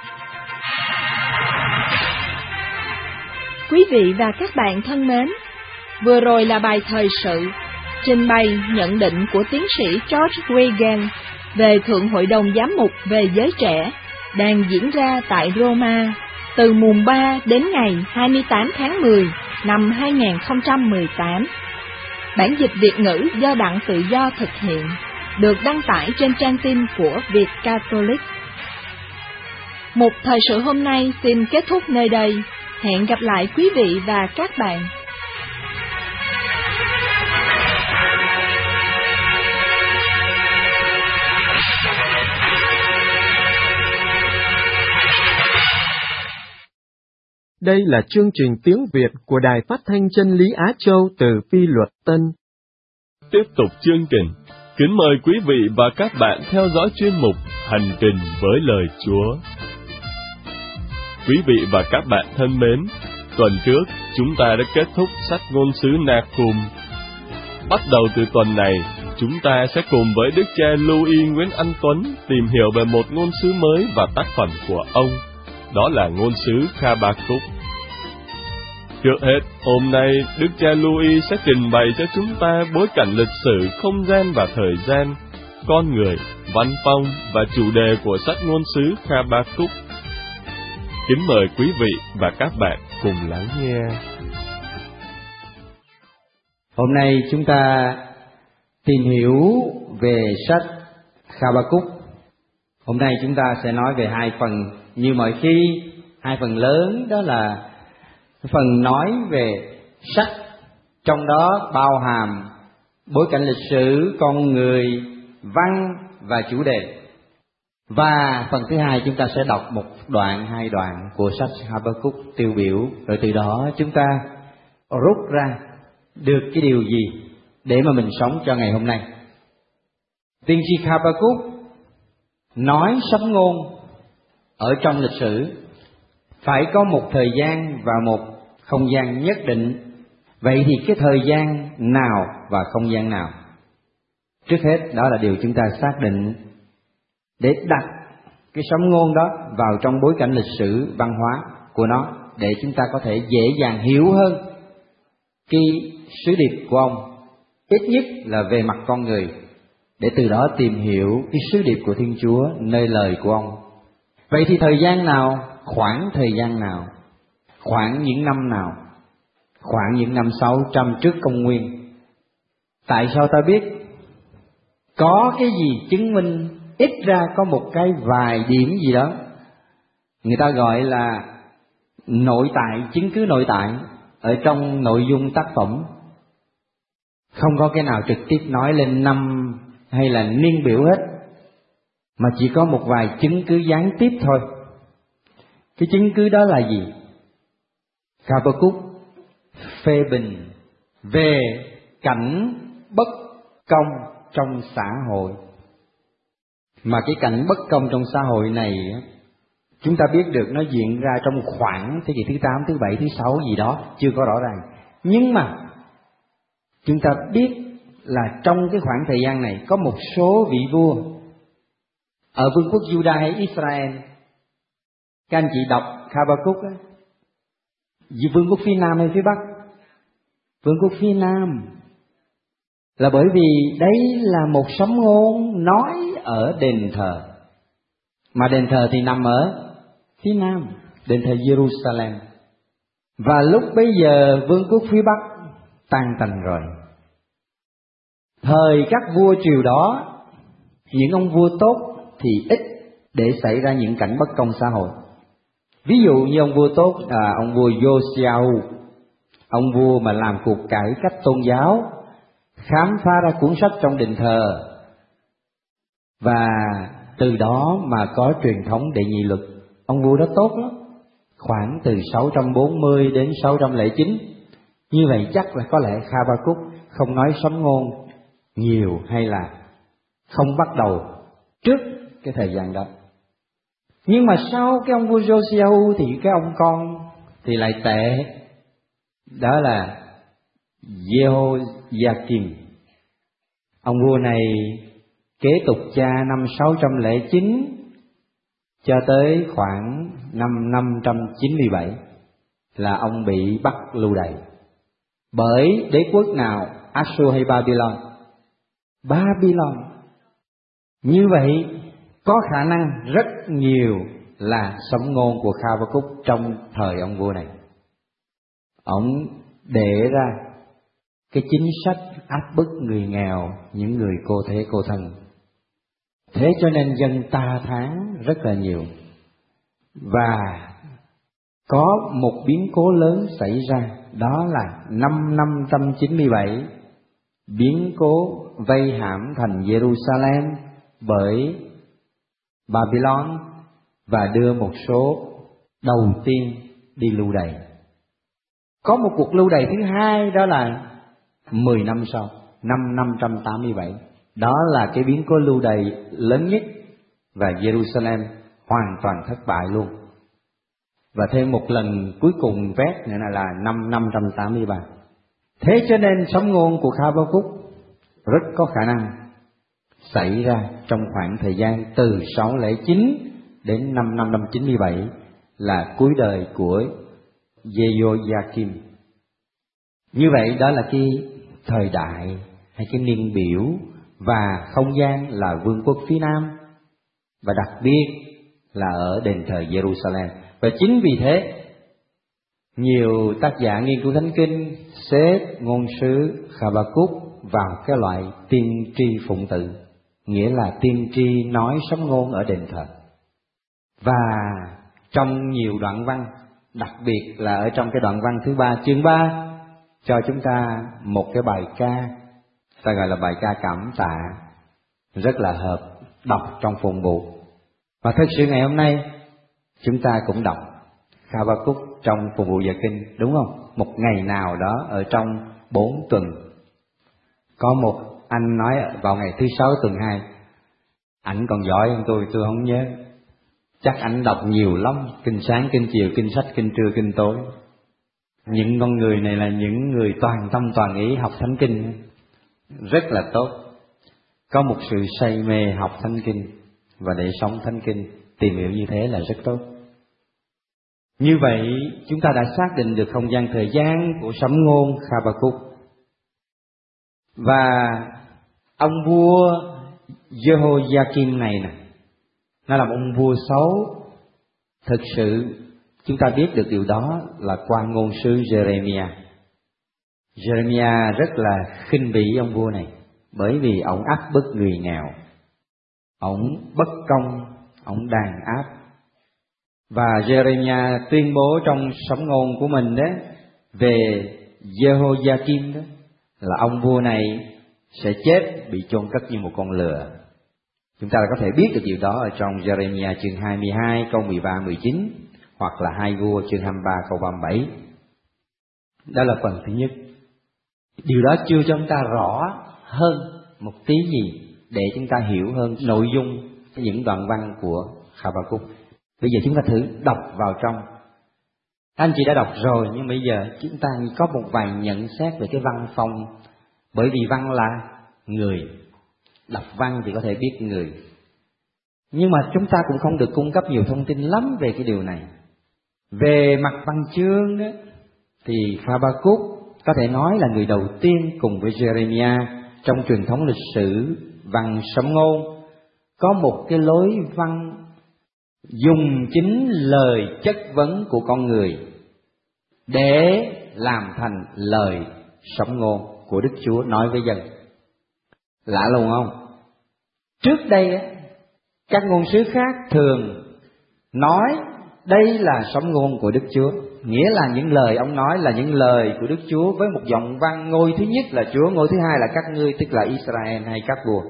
Quý vị và các bạn thân mến, vừa rồi là bài thời sự trình bày nhận định của tiến sĩ George Weigel về Thượng Hội đồng Giám mục về giới trẻ đang diễn ra tại Roma từ mùng 3 đến ngày 28 tháng 10 năm 2018. Bản dịch Việt ngữ do Đặng Tự Do thực hiện, được đăng tải trên trang tin của Việt Catholic. Mục thời sự hôm nay xin kết thúc nơi đây. Hẹn gặp lại quý vị và các bạn. Đây là chương trình tiếng Việt của Đài Phát thanh Chân lý Á Châu từ Phi Luật Tân. Tiếp tục chương trình, kính mời quý vị và các bạn theo dõi chuyên mục Hành trình với lời Chúa. Quý vị và các bạn thân mến, tuần trước chúng ta đã kết thúc sách ngôn sứ Nahum. Bắt đầu từ tuần này, chúng ta sẽ cùng với Đức cha Louis Nguyễn Anh Tuấn tìm hiểu về một ngôn sứ mới và tác phẩm của ông, đó là ngôn sứ Habakkuk. Trước hết, hôm nay Đức cha Louis sẽ trình bày cho chúng ta bối cảnh lịch sử, không gian và thời gian, con người, văn phong và chủ đề của sách ngôn sứ Habakkuk. Kính mời quý vị và các bạn cùng lắng nghe. Hôm nay chúng ta tìm hiểu về sách Habakkuk. Hôm nay chúng ta sẽ nói về hai phần, như mọi khi, hai phần lớn, đó là phần nói về sách, trong đó bao hàm bối cảnh lịch sử, con người, văn và chủ đề. Và phần thứ hai chúng ta sẽ đọc một đoạn, 2 đoạn của sách Ha-ba-cúc tiêu biểu, rồi từ đó chúng ta rút ra được cái điều gì để mà mình sống cho ngày hôm nay. Tiên tri Ha-ba-cúc nói sấm ngôn ở trong lịch sử phải có một thời gian và một không gian nhất định. Vậy thì cái thời gian nào và không gian nào? Trước hết đó là điều chúng ta xác định để đặt cái sấm ngôn đó vào trong bối cảnh lịch sử văn hóa của nó, để chúng ta có thể dễ dàng hiểu hơn cái sứ điệp của ông, ít nhất là về mặt con người, để từ đó tìm hiểu cái sứ điệp của Thiên Chúa nơi lời của ông. Vậy thì thời gian nào, khoảng thời gian nào, khoảng những năm nào? Khoảng những năm 600 trước công nguyên. Tại sao ta biết? Có cái gì chứng minh ít ra có một cái vài điểm gì đó, người ta gọi là nội tại, chứng cứ nội tại ở trong nội dung tác phẩm. Không có cái nào trực tiếp nói lên năm hay là niên biểu hết, mà chỉ có một vài chứng cứ gián tiếp thôi. Cái chứng cứ đó là gì? Ha-ba-cúc phê bình về cảnh bất công trong xã hội. Mà cái cảnh bất công trong xã hội này chúng ta biết được nó diễn ra trong khoảng thế kỷ thứ 8, thứ 7, thứ 6 gì đó, chưa có rõ ràng. Nhưng mà chúng ta biết là trong cái khoảng thời gian này có một số vị vua ở vương quốc Juda hay Israel. Các anh chị đọc Ha-ba-cúc á, vương quốc phía Nam hay phía Bắc? Vương quốc phía Nam. Là bởi vì đấy là một sấm ngôn nói ở đền thờ, mà đền thờ thì nằm ở phía Nam, đền thờ Jerusalem. Và lúc bấy giờ vương quốc phía Bắc tan tành rồi. Thời các vua triều đó, những ông vua tốt thì ít để xảy ra những cảnh bất công xã hội. Ví dụ như ông vua tốt là ông vua Josiah, ông vua mà làm cuộc cải cách tôn giáo, khám phá ra cuốn sách trong đền thờ, và từ đó mà có truyền thống đệ nhị luật. Ông vua đó tốt lắm, khoảng từ 640 đến 609. Như vậy chắc là có lẽ Ha-ba-cúc không nói sấm ngôn nhiều, hay là không bắt đầu trước cái thời gian đó. Nhưng mà sau cái ông vua Josiah thì cái ông con thì lại tệ. Đó là Jehoiakim. Ông vua này kế tục cha năm 609 cho tới khoảng năm 597 là ông bị bắt lưu đày. Bởi đế quốc nào? Assur hay Babylon? Babylon. Như vậy có khả năng rất nhiều là sấm ngôn của Ha-ba-cúc trong thời ông vua này. Ông để ra cái chính sách áp bức người nghèo, những người cô thế cô thân. Thế cho nên dân ta thán rất là nhiều. Và có một biến cố lớn xảy ra, đó là năm 597, biến cố vây hãm thành Jerusalem bởi Babylon và đưa một số đầu tiên đi lưu đày. Có một cuộc lưu đày thứ hai, đó là 10 năm sau, năm 587. Đó là cái biến cố lưu đày lớn nhất, và Jerusalem hoàn toàn thất bại luôn. Và thêm một lần cuối cùng vét nữa là năm 583. Thế cho nên sấm ngôn của Ha-ba-cúc rất có khả năng xảy ra trong khoảng thời gian từ 609 đến năm 597, là cuối đời của Jehoiakim. Như vậy đó là cái thời đại hay cái niên biểu, và không gian là vương quốc phía Nam, và đặc biệt là ở đền thờ Jerusalem. Và chính vì thế nhiều tác giả nghiên cứu thánh kinh xếp ngôn sứ Ha-ba-cúc vào cái loại tiên tri phụng tự, nghĩa là tiên tri nói sấm ngôn ở đền thờ. Và trong nhiều đoạn văn, đặc biệt là ở trong cái đoạn văn thứ 3, chương 3, cho chúng ta một cái bài ca, ta gọi là bài ca cảm tạ, rất là hợp đọc trong phụng vụ. Và thật sự ngày hôm nay chúng ta cũng đọc Habakkuk trong phục vụ giờ kinh, đúng không? Một ngày nào đó ở trong 4 tuần. Có một anh nói vào ngày thứ 6 tuần 2, ảnh còn giỏi hơn tôi không nhớ. Chắc ảnh đọc nhiều lắm, kinh sáng, kinh chiều, kinh sách, kinh trưa, kinh tối. Những con người này là những người toàn tâm toàn ý học thánh kinh, rất là tốt. Có một sự say mê học thánh kinh và để sống thánh kinh, tìm hiểu như thế là rất tốt. Như vậy chúng ta đã xác định được không gian thời gian của sấm ngôn Habakkuk. Và ông vua Jehoiakim này nè, nó là ông vua xấu. Thực sự chúng ta biết được điều đó là qua ngôn sứ Jeremiah. Jeremiah rất là khinh bỉ ông vua này, bởi vì ông áp bức người nghèo, ông bất công, ông đàn áp. Và Jeremiah tuyên bố trong sấm ngôn của mình đó về Jehoiakim đó là ông vua này sẽ chết bị chôn cất như một con lừa. Chúng ta có thể biết được điều đó ở trong Jeremiah chương 22 câu 13-19 hoặc là 2 Vua chương 23 câu 37. Đó là phần thứ nhất. Điều đó chưa cho chúng ta rõ hơn một tí gì để chúng ta hiểu hơn nội dung những đoạn văn của Habakkuk. Bây giờ chúng ta thử đọc vào trong. Anh chị đã đọc rồi, nhưng bây giờ chúng ta có một vài nhận xét về cái văn phong. Bởi vì văn là người, đọc văn thì có thể biết người. Nhưng mà chúng ta cũng không được cung cấp nhiều thông tin lắm về cái điều này. Về mặt văn chương đó, thì Habakkuk có thể nói là người đầu tiên cùng với Jeremiah trong truyền thống lịch sử văn sấm ngôn có một cái lối văn dùng chính lời chất vấn của con người để làm thành lời sấm ngôn của Đức Chúa nói với dân. Lạ lùng không? Trước đây các ngôn sứ khác thường nói đây là sấm ngôn của Đức Chúa, nghĩa là những lời ông nói là những lời của Đức Chúa với một giọng văn ngôi thứ nhất là Chúa, ngôi thứ hai là các ngươi, tức là Israel hay các vua.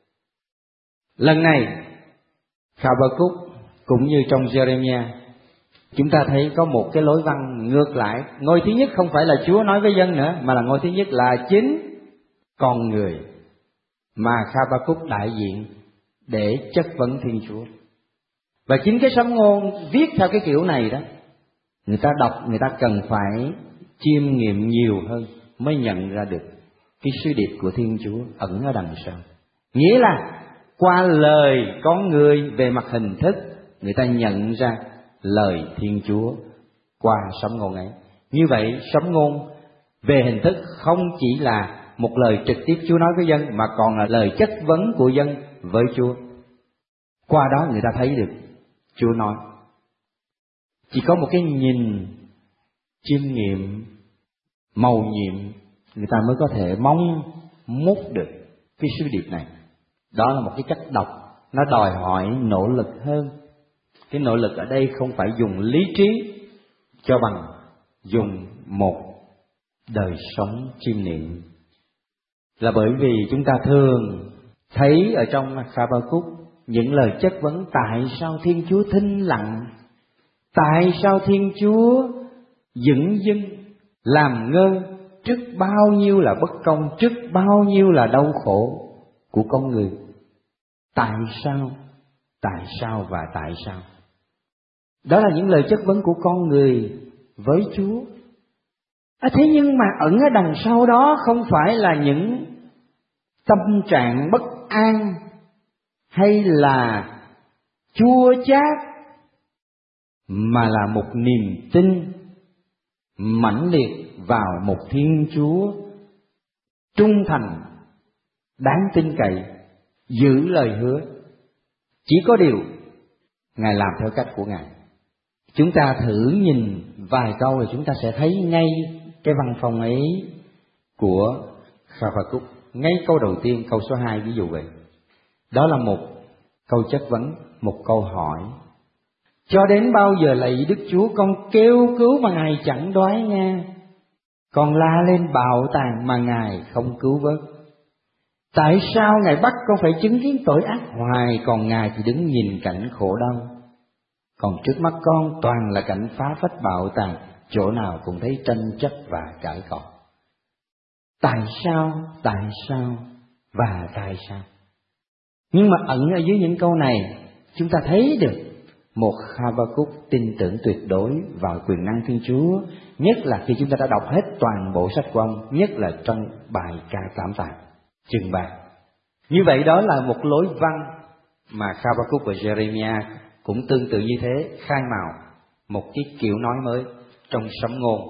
Lần này Habakkuk cũng như trong Jeremiah, chúng ta thấy có một cái lối văn ngược lại. Ngôi thứ nhất không phải là Chúa nói với dân nữa, mà là ngôi thứ nhất là chính con người mà Habakkuk đại diện để chất vấn Thiên Chúa. Và chính cái sấm ngôn viết theo cái kiểu này đó, người ta đọc, người ta cần phải chiêm nghiệm nhiều hơn mới nhận ra được cái sứ điệp của Thiên Chúa ẩn ở đằng sau. Nghĩa là qua lời con người về mặt hình thức, người ta nhận ra lời Thiên Chúa qua sấm ngôn ấy. Như vậy sấm ngôn về hình thức không chỉ là một lời trực tiếp Chúa nói với dân, mà còn là lời chất vấn của dân với Chúa. Qua đó người ta thấy được Chúa nói. Chỉ có một cái nhìn chiêm nghiệm, mầu nhiệm, người ta mới có thể mong mút được cái sứ điệp này. Đó là một cái cách đọc, nó đòi hỏi nỗ lực hơn. Cái nỗ lực ở đây không phải dùng lý trí cho bằng dùng một đời sống chiêm niệm. Là bởi vì chúng ta thường thấy ở trong Habakkuk những lời chất vấn tại sao Thiên Chúa thinh lặng, tại sao Thiên Chúa dửng dưng làm ngơ trước bao nhiêu là bất công, trước bao nhiêu là đau khổ của con người. Tại sao và tại sao? Đó là những lời chất vấn của con người với Chúa. Thế nhưng mà ẩn ở đằng sau đó không phải là những tâm trạng bất an hay là chua chát, mà là một niềm tin mãnh liệt vào một Thiên Chúa trung thành, đáng tin cậy, giữ lời hứa. Chỉ có điều Ngài làm theo cách của Ngài. Chúng ta thử nhìn vài câu rồi chúng ta sẽ thấy ngay cái văn phong ấy của Habakkuk. Ngay câu đầu tiên, câu số 2 ví dụ vậy. Đó là một câu chất vấn, một câu hỏi. Cho đến bao giờ lạy Đức Chúa con kêu cứu mà Ngài chẳng đoái nghe, con la lên bạo tàn mà Ngài không cứu vớt. Tại sao Ngài bắt con phải chứng kiến tội ác hoài, còn Ngài thì đứng nhìn cảnh khổ đau? Còn trước mắt con toàn là cảnh phá phách bạo tàn, chỗ nào cũng thấy tranh chấp và cãi cọ. Tại sao và tại sao? Nhưng mà ẩn ở dưới những câu này, chúng ta thấy được một Ha-ba-cúc tin tưởng tuyệt đối vào quyền năng Thiên Chúa, nhất là khi chúng ta đã đọc hết toàn bộ sách của ông, nhất là trong bài ca cảm tạ chương 3. Như vậy đó là một lối văn mà Ha-ba-cúc và Jeremiah cũng tương tự như thế, khai mào một cái kiểu nói mới trong sấm ngôn.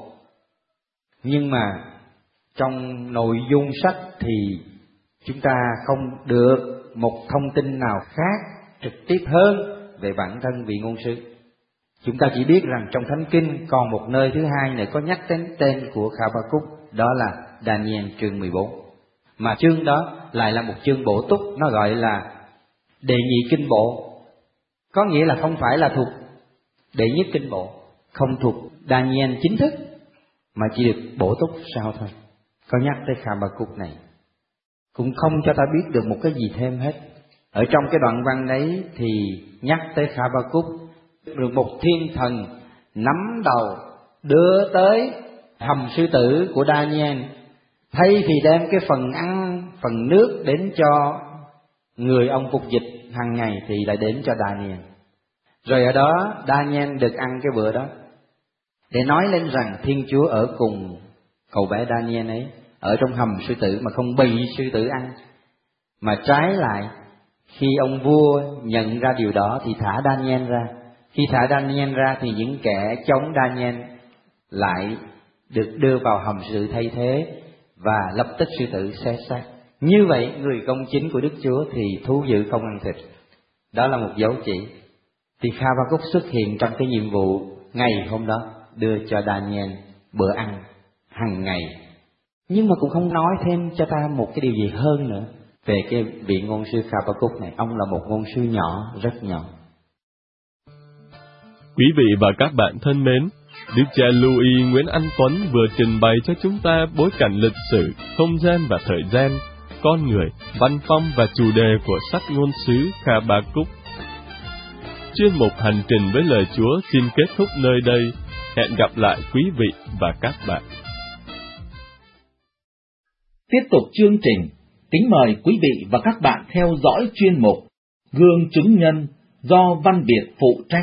Nhưng mà trong nội dung sách thì chúng ta không được một thông tin nào khác trực tiếp hơn về bản thân vị ngôn sứ. Chúng ta chỉ biết rằng trong Thánh Kinh còn một nơi thứ hai nữa có nhắc đến tên của Ha-ba-cúc, đó là Daniel chương 14. Mà chương đó lại là một chương bổ túc, nó gọi là đệ nhị kinh bộ. Có nghĩa là không phải là thuộc đệ nhất kinh bộ, không thuộc Daniel chính thức, mà chỉ được bổ túc sau thôi. Có nhắc tới Ha-ba-cúc này, cũng không cho ta biết được một cái gì thêm hết. Ở trong cái đoạn văn đấy thì nhắc tới Ha-ba-cúc được một thiên thần nắm đầu đưa tới hầm sư tử của Daniel, thay vì đem cái phần ăn, phần nước đến cho người ông phục dịch hàng ngày thì lại đến cho Daniel. Rồi ở đó Daniel được ăn cái bữa đó, để nói lên rằng Thiên Chúa ở cùng cậu bé Daniel ấy, ở trong hầm sư tử mà không bị sư tử ăn. Mà trái lại, khi ông vua nhận ra điều đó thì thả Daniel ra. Khi thả Daniel ra thì những kẻ chống Daniel lại được đưa vào hầm sư tử thay thế, và lập tức sư tử xé xác. Như vậy người công chính của Đức Chúa thì thú dữ không ăn thịt. Đó là một dấu chỉ. Thì Ha-ba-cúc xuất hiện trong cái nhiệm vụ ngày hôm đó, đưa cho Daniel bữa ăn hàng ngày. Nhưng mà cũng không nói thêm cho ta một cái điều gì hơn nữa về cái vị ngôn sư Ha-ba-cúc này. Ông là một ngôn sư nhỏ, rất nhỏ. Quý vị và các bạn thân mến, Đức cha Louis Nguyễn Anh Tuấn vừa trình bày cho chúng ta bối cảnh lịch sử, không gian và thời gian, con người, văn phong và chủ đề của sách ngôn sứ Ha-ba-cúc. Chuyên mục Hành trình với lời Chúa xin kết thúc nơi đây. Hẹn gặp lại quý vị và các bạn. Tiếp tục chương trình, kính mời quý vị và các bạn theo dõi chuyên mục Gương chứng nhân do Văn Việt phụ trách.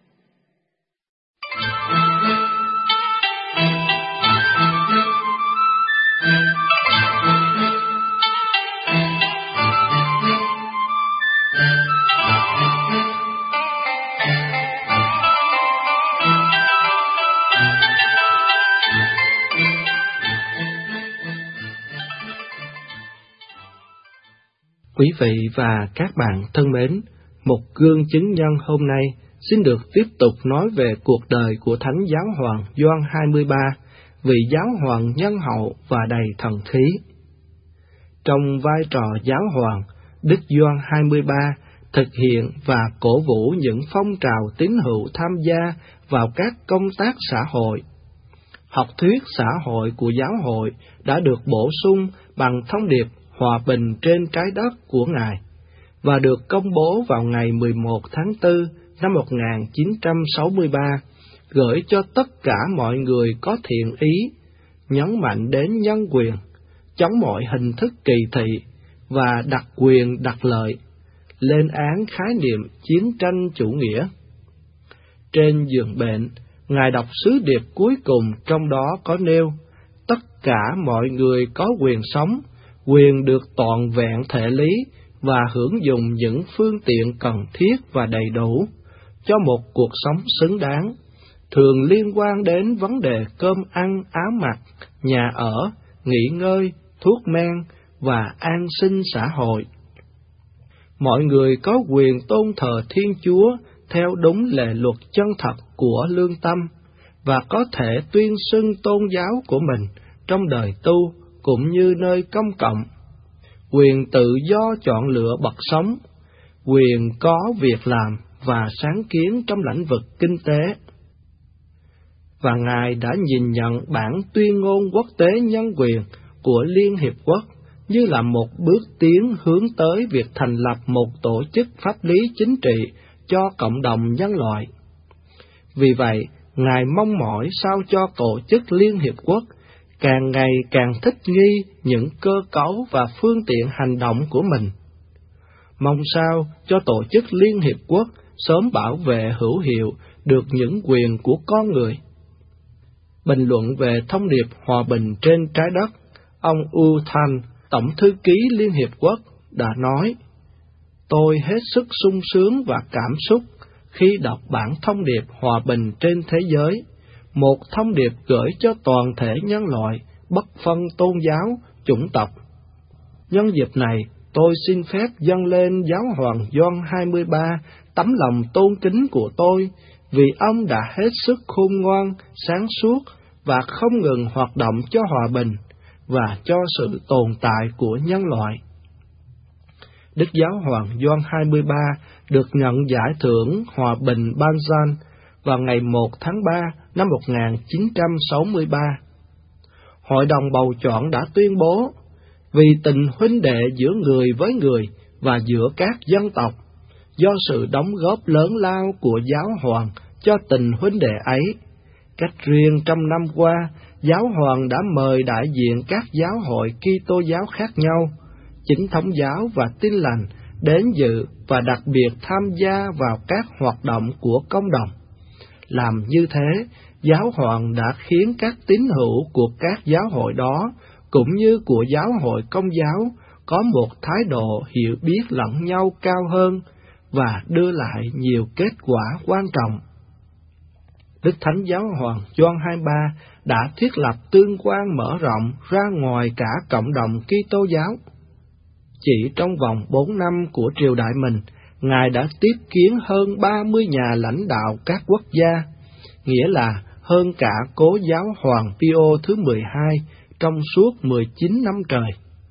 Quý vị và các bạn thân mến, một gương chứng nhân hôm nay xin được tiếp tục nói về cuộc đời của Thánh Giáo Hoàng Gioan 23, vị giáo hoàng nhân hậu và đầy thần khí. Trong vai trò giáo hoàng, Đức Gioan 23 thực hiện và cổ vũ những phong trào tín hữu tham gia vào các công tác xã hội. Học thuyết xã hội của giáo hội đã được bổ sung bằng thông điệp hòa bình trên trái đất của Ngài, và được công bố vào ngày 11 tháng 4 năm 1963, gửi cho tất cả mọi người có thiện ý, nhấn mạnh đến nhân quyền, chống mọi hình thức kỳ thị và đặc quyền đặc lợi, lên án khái niệm chiến tranh chủ nghĩa. Trên giường bệnh, Ngài đọc sứ điệp cuối cùng, trong đó có nêu: tất cả mọi người có quyền sống, quyền được trọn vẹn thể lý và hưởng dùng những phương tiện cần thiết và đầy đủ cho một cuộc sống xứng đáng, thường liên quan đến vấn đề cơm ăn, áo mặc, nhà ở, nghỉ ngơi, thuốc men và an sinh xã hội. Mọi người có quyền tôn thờ Thiên Chúa theo đúng lề luật chân thật của lương tâm, và có thể tuyên xưng tôn giáo của mình trong đời tu cũng như nơi công cộng. Quyền tự do chọn lựa bậc sống, quyền có việc làm và sáng kiến trong lĩnh vực kinh tế. Và Ngài đã nhìn nhận bản tuyên ngôn quốc tế nhân quyền của Liên Hiệp Quốc như là một bước tiến hướng tới việc thành lập một tổ chức pháp lý chính trị cho cộng đồng nhân loại. Vì vậy, Ngài mong mỏi sao cho Tổ chức Liên Hiệp Quốc càng ngày càng thích nghi những cơ cấu và phương tiện hành động của mình. Mong sao cho Tổ chức Liên Hiệp Quốc sớm bảo vệ hữu hiệu được những quyền của con người. Bình luận về thông điệp hòa bình trên trái đất, ông U Thant, Tổng thư ký Liên Hiệp Quốc, đã nói: "Tôi hết sức sung sướng và cảm xúc khi đọc bản thông điệp hòa bình trên thế giới, một thông điệp gửi cho toàn thể nhân loại, bất phân tôn giáo, chủng tộc. Nhân dịp này, tôi xin phép dâng lên Giáo hoàng Gioan 23 tấm lòng tôn kính của tôi, vì ông đã hết sức khôn ngoan, sáng suốt và không ngừng hoạt động cho hòa bình và cho sự tồn tại của nhân loại." Đức Giáo hoàng Gioan 23 được nhận giải thưởng Hòa bình Banzan vào ngày 1 tháng 3 năm 1963. Hội đồng bầu chọn đã tuyên bố: "Vì tình huynh đệ giữa người với người và giữa các dân tộc, do sự đóng góp lớn lao của Giáo hoàng cho tình huynh đệ ấy, cách riêng trong năm qua, Giáo hoàng đã mời đại diện các giáo hội Kitô giáo khác nhau, Chính thống giáo và Tin lành đến dự và đặc biệt tham gia vào các hoạt động của công đồng. Làm như thế, Giáo hoàng đã khiến các tín hữu của các giáo hội đó, cũng như của giáo hội Công giáo, có một thái độ hiểu biết lẫn nhau cao hơn và đưa lại nhiều kết quả quan trọng." Đức Thánh Giáo hoàng Gioan 23 đã thiết lập tương quan mở rộng ra ngoài cả cộng đồng Kitô giáo. Chỉ trong vòng 4 năm của triều đại mình, Ngài đã tiếp kiến hơn 30 nhà lãnh đạo các quốc gia, nghĩa là hơn cả cố giáo hoàng Pio thứ 12 trong suốt 19 năm trời.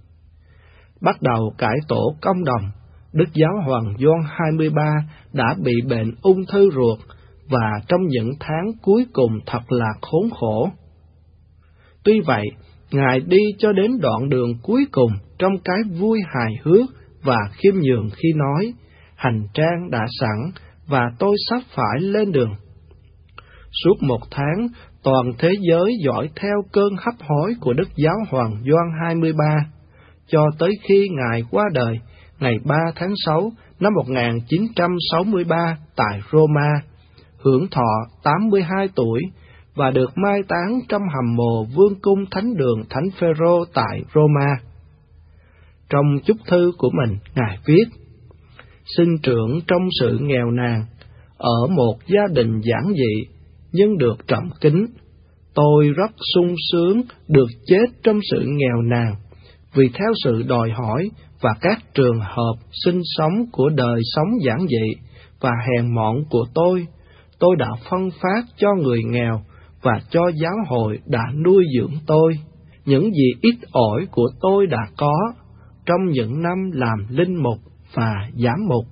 Bắt đầu cải tổ công đồng, Đức Giáo hoàng Gioan 23 đã bị bệnh ung thư ruột, và trong những tháng cuối cùng thật là khốn khổ. Tuy vậy, Ngài đi cho đến đoạn đường cuối cùng trong cái vui hài hước và khiêm nhường khi nói: "Hành trang đã sẵn và tôi sắp phải lên đường." Suốt 1 tháng, toàn thế giới dõi theo cơn hấp hối của Đức Giáo hoàng Gioan 23, cho tới khi Ngài qua đời ngày 3 tháng 6 năm 1963 tại Roma, hưởng thọ 82 tuổi và được mai táng trong hầm mộ vương cung thánh đường Thánh Phêrô tại Roma. Trong chúc thư của mình, Ngài viết: "Sinh trưởng trong sự nghèo nàn, ở một gia đình giản dị nhưng được trọng kính, tôi rất sung sướng được chết trong sự nghèo nàn, vì theo sự đòi hỏi và các trường hợp sinh sống của đời sống giản dị và hèn mọn của tôi đã phân phát cho người nghèo và cho giáo hội đã nuôi dưỡng tôi những gì ít ỏi của tôi đã có trong những năm làm linh mục và giám mục."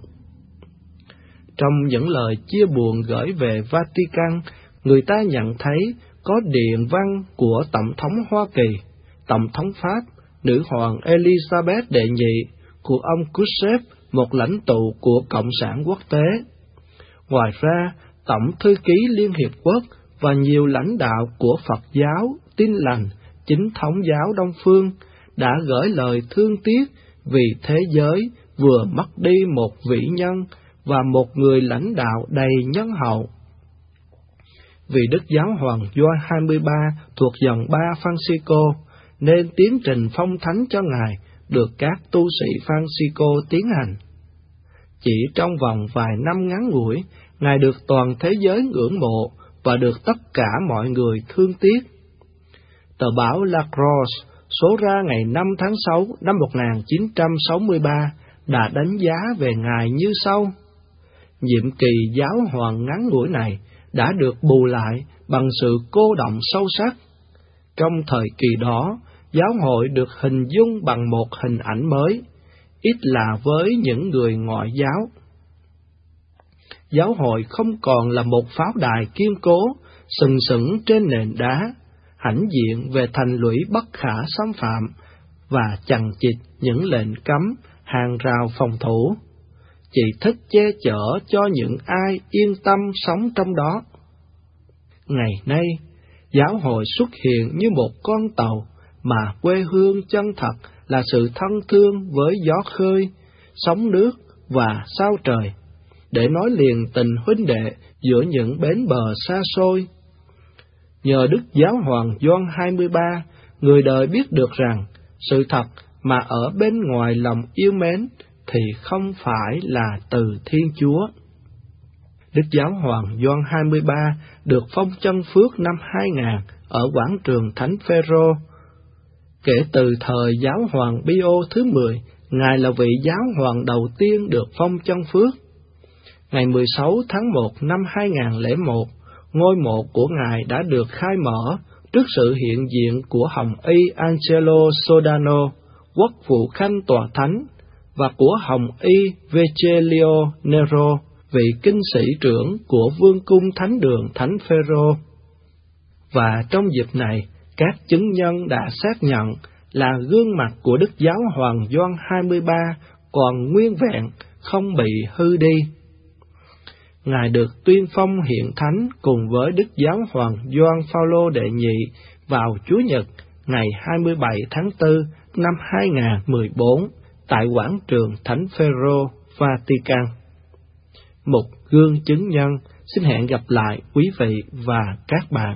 Trong những lời chia buồn gửi về Vatican, người ta nhận thấy có điện văn của Tổng thống Hoa Kỳ, Tổng thống Pháp, Nữ hoàng Elizabeth đệ nhị, của ông Khrushchev, một lãnh tụ của Cộng sản quốc tế. Ngoài ra, Tổng thư ký Liên Hiệp Quốc và nhiều lãnh đạo của Phật giáo, Tin lành, Chính thống giáo Đông phương đã gửi lời thương tiếc vì thế giới vừa mất đi một vĩ nhân và một người lãnh đạo đầy nhân hậu. Vì Đức Giáo hoàng Gioan 23 thuộc dòng Ba Francisco, nên tiến trình phong thánh cho Ngài được các tu sĩ Francisco tiến hành. Chỉ trong vòng vài năm ngắn ngủi, Ngài được toàn thế giới ngưỡng mộ và được tất cả mọi người thương tiếc. Tờ báo La Crosse số ra ngày 5 tháng 6 năm 1963 đã đánh giá về Ngài như sau: "Nhiệm kỳ giáo hoàng ngắn ngủi này đã được bù lại bằng sự cô đọng sâu sắc. Trong thời kỳ đó, giáo hội được hình dung bằng một hình ảnh mới, ít là với những người ngoại giáo. Giáo hội không còn là một pháo đài kiên cố, sừng sững trên nền đá, hãnh diện về thành lũy bất khả xâm phạm, và chằng chịt những lệnh cấm, hàng rào phòng thủ. Chị thích che chở cho những ai yên tâm sống trong đó. Ngày nay, giáo hội xuất hiện như một con tàu mà quê hương chân thật là sự thân thương với gió khơi, sóng nước và sao trời, để nối liền tình huynh đệ giữa những bến bờ xa xôi. Nhờ Đức Giáo hoàng Gioan 23, người đời biết được rằng sự thật mà ở bên ngoài lòng yêu mến thì không phải là từ Thiên Chúa. Đức Giáo hoàng Gioan 23 được phong chân phước năm 2000 ở quảng trường Thánh Phêrô. Kể từ thời Giáo hoàng Pio thứ 10, Ngài là vị giáo hoàng đầu tiên được phong chân phước. Ngày 16 tháng 1 năm 2001, ngôi mộ của Ngài đã được khai mở trước sự hiện diện của Hồng y Angelo Sodano, quốc vụ khanh tòa thánh, và của Hồng y Vecellio Nero, vị kinh sĩ trưởng của Vương cung Thánh đường Thánh Phêrô. Và trong dịp này, các chứng nhân đã xác nhận là gương mặt của Đức Giáo hoàng Gioan 23 còn nguyên vẹn, không bị hư đi. Ngài được tuyên phong hiện thánh cùng với Đức Giáo hoàng Gioan Phaolô đệ nhị vào Chủ nhật ngày 27 tháng 4 năm 2014 tại quảng trường Thánh Phêrô, Vatican. Một gương chứng nhân, xin hẹn gặp lại quý vị và các bạn.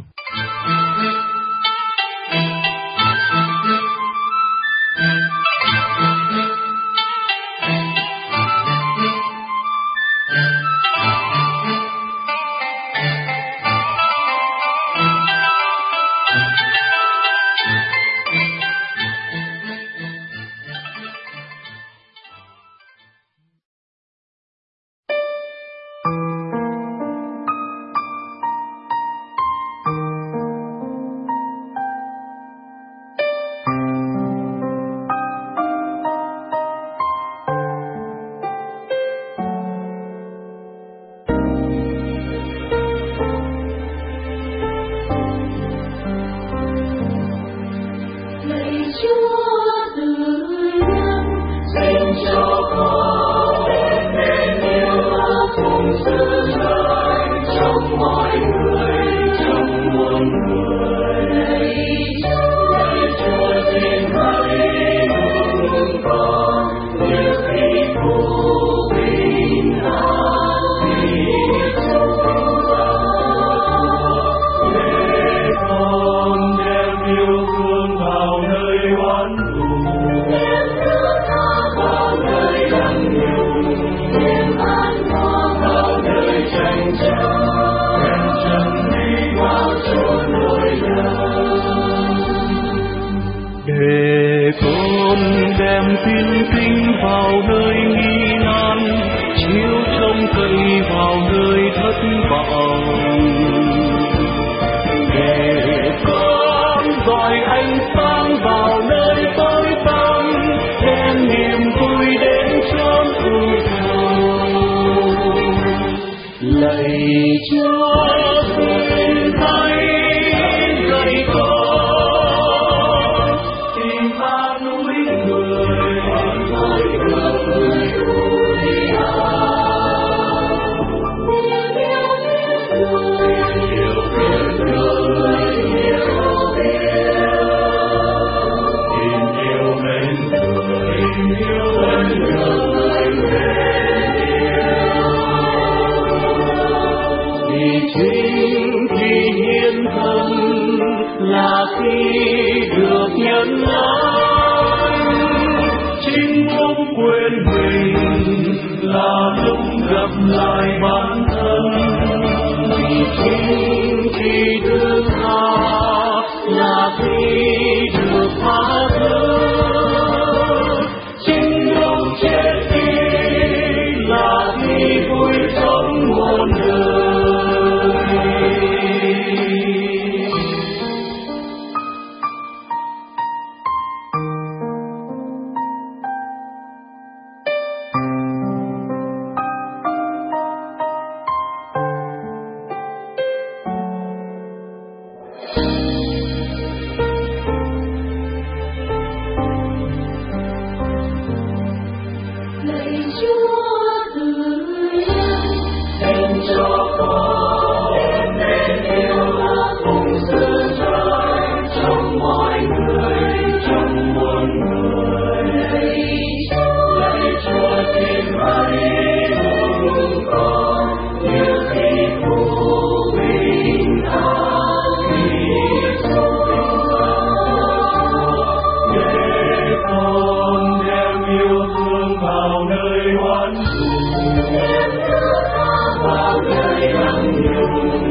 oán thù, vào nơi lặng lùng,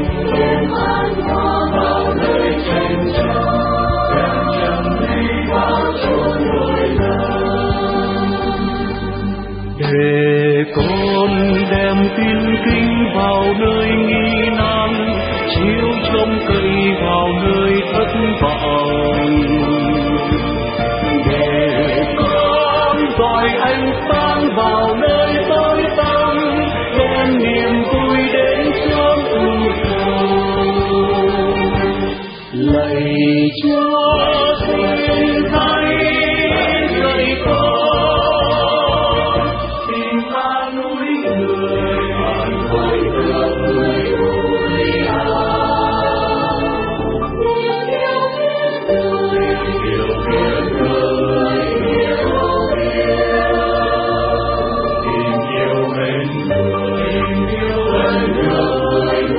vào nơi tranh chấp, đem chân lý vào chốn nội lòng. Để con đem tin kinh vào nơi nghi nan, chiếu trông cậy vào nơi thất vọng. Để con gọi ánh sáng vào nơi tối tăm, đem niềm vui đến chốn u sầu. Lạy Chúa xin hãy dạy con tìm ta núi người, hỏi được người ôi áo. Yêu biết người, yêu tìm yêu mến người, yêu mến người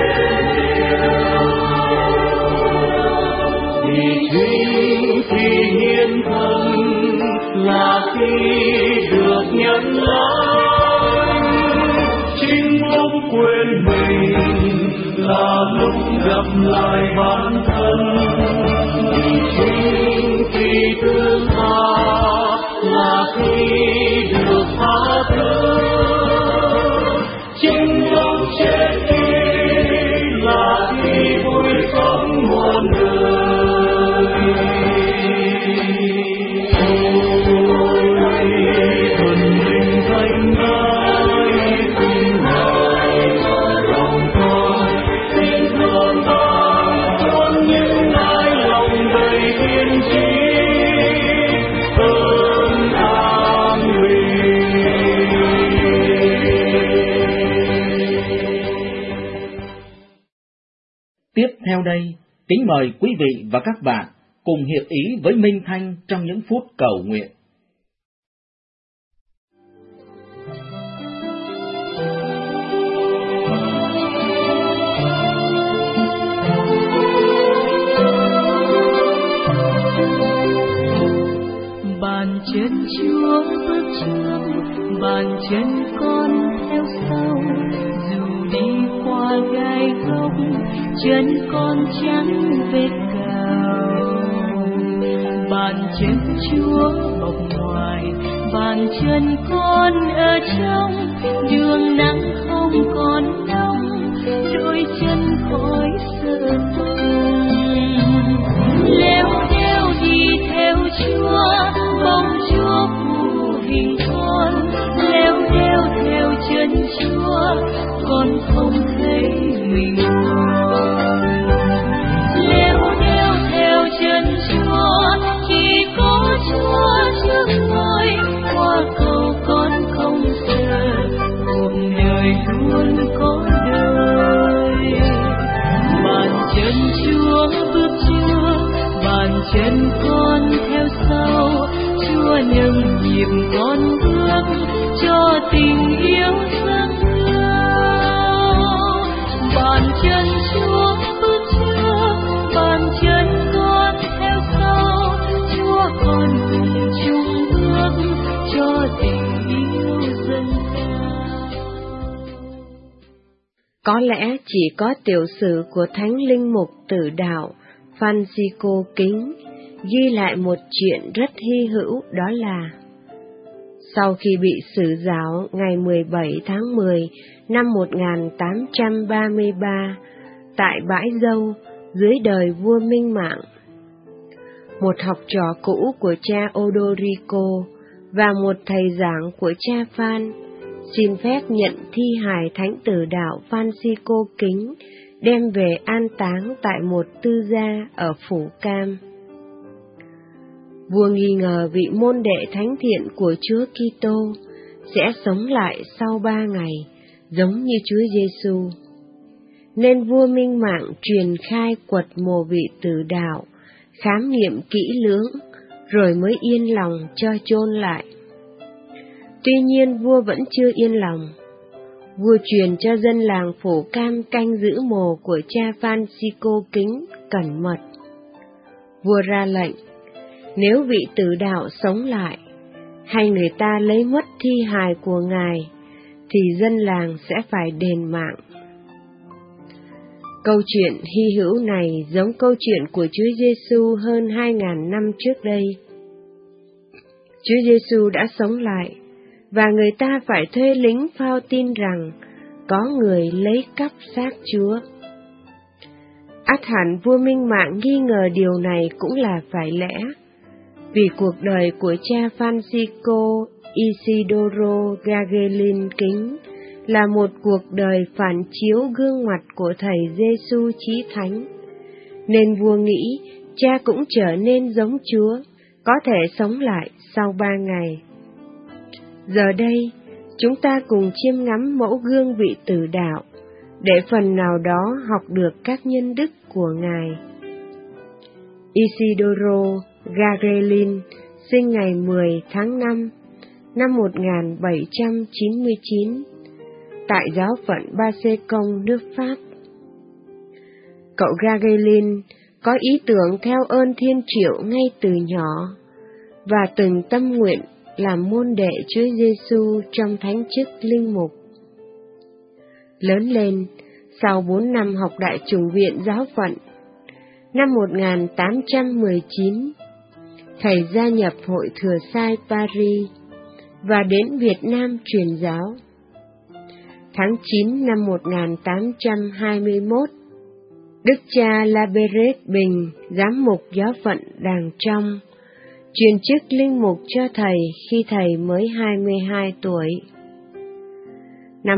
vì chính khi hiến thân là khi được nhận lãnh, chính lúc quên mình là lúc gặp lại bản thân, vì chính khi thương tha là khi được tha thứ, chính lúc chết đi là khi vui sống muôn đời. Ôi thần linh thánh ơi, xin ngài mở lòng con, xin thương ta con những ai lòng đầy thiên chí ơn an nguy. Tiếp theo đây, kính mời quý vị và các bạn cùng hiệp ý với Minh Thanh trong những phút cầu nguyện. Bàn chân Chúa bước trước, bàn chân con theo sau, dù đi qua gai góc, chân con chẳng vết cào. Bàn chân Chúa bọc ngoài, bàn chân con ở trong, đường nắng không còn nóng, đôi chân khỏi sợ tung. Leo đeo đi theo Chúa, bóng Chúa phù hình con, leo đeo theo chân Chúa, con không thấy mình buồn. Leo đeo theo chân Chúa, chỉ có Chúa trước tôi, qua cầu con không sợ, cuộc đời luôn có đời. Bàn chân Chúa bước trước, bàn chân con theo sau, Chúa nâng nhịp con bước, cho tình yêu dâng cao. Bàn chân Chúa bước trước, bàn chân con theo sau, Chúa con cùng chung bước, cho tình yêu dâng cao. Có lẽ chỉ có tiểu sử của Thánh Linh Mục Tử Đạo Francisco Kính ghi lại một chuyện rất hy hữu, đó là sau khi bị xử giáo ngày 17 tháng 10 năm 1833 tại Bãi Dâu dưới đời vua Minh Mạng, một học trò cũ của cha Odorico và một thầy giảng của cha Phan xin phép nhận thi hài Thánh Tử Đạo Francisco Kính đem về an táng tại một tư gia ở Phủ Cam. Vua nghi ngờ vị môn đệ thánh thiện của Chúa Kitô sẽ sống lại sau 3 ngày, giống như Chúa Giêsu, nên vua Minh Mạng truyền khai quật mồ vị Tử Đạo, khám nghiệm kỹ lưỡng, rồi mới yên lòng cho chôn lại. Tuy nhiên vua vẫn chưa yên lòng. Vua truyền cho dân làng Phủ Cam canh giữ mồ của cha Francisco Kính cẩn mật. Vua ra lệnh, nếu vị Tử Đạo sống lại, hay người ta lấy mất thi hài của Ngài, thì dân làng sẽ phải đền mạng. Câu chuyện hy hữu này giống câu chuyện của Chúa Giêsu hơn 2000 năm trước đây. Chúa Giêsu đã sống lại, và người ta phải thuê lính phao tin rằng có người lấy cắp xác Chúa. Ắt hẳn vua Minh Mạng nghi ngờ điều này cũng là phải lẽ, vì cuộc đời của cha Francisco Isidoro Gagarin Kính là một cuộc đời phản chiếu gương mặt của thầy Giêsu Chí Thánh, nên vua nghĩ cha cũng trở nên giống Chúa, có thể sống lại sau 3 ngày. Giờ đây, chúng ta cùng chiêm ngắm mẫu gương vị tử đạo, để phần nào đó học được các nhân đức của Ngài. Isidoro Gagarin sinh ngày 10 tháng 5 năm 1799 tại giáo phận Ba-xê-công, nước Pháp. Cậu Gagarin có ý tưởng theo ơn Thiên Triệu ngay từ nhỏ và từng tâm nguyện làm môn đệ Chúa Giêsu trong thánh chức linh mục. Lớn lên, sau 4 năm học Đại chủng viện giáo phận, năm 1819, thầy gia nhập Hội Thừa Sai Paris và đến Việt Nam truyền giáo. Tháng 9 năm 1821, Đức cha Laberet Bình, giám mục giáo phận Đàng Trong, truyền chức linh mục cho thầy khi thầy mới 22 tuổi. Năm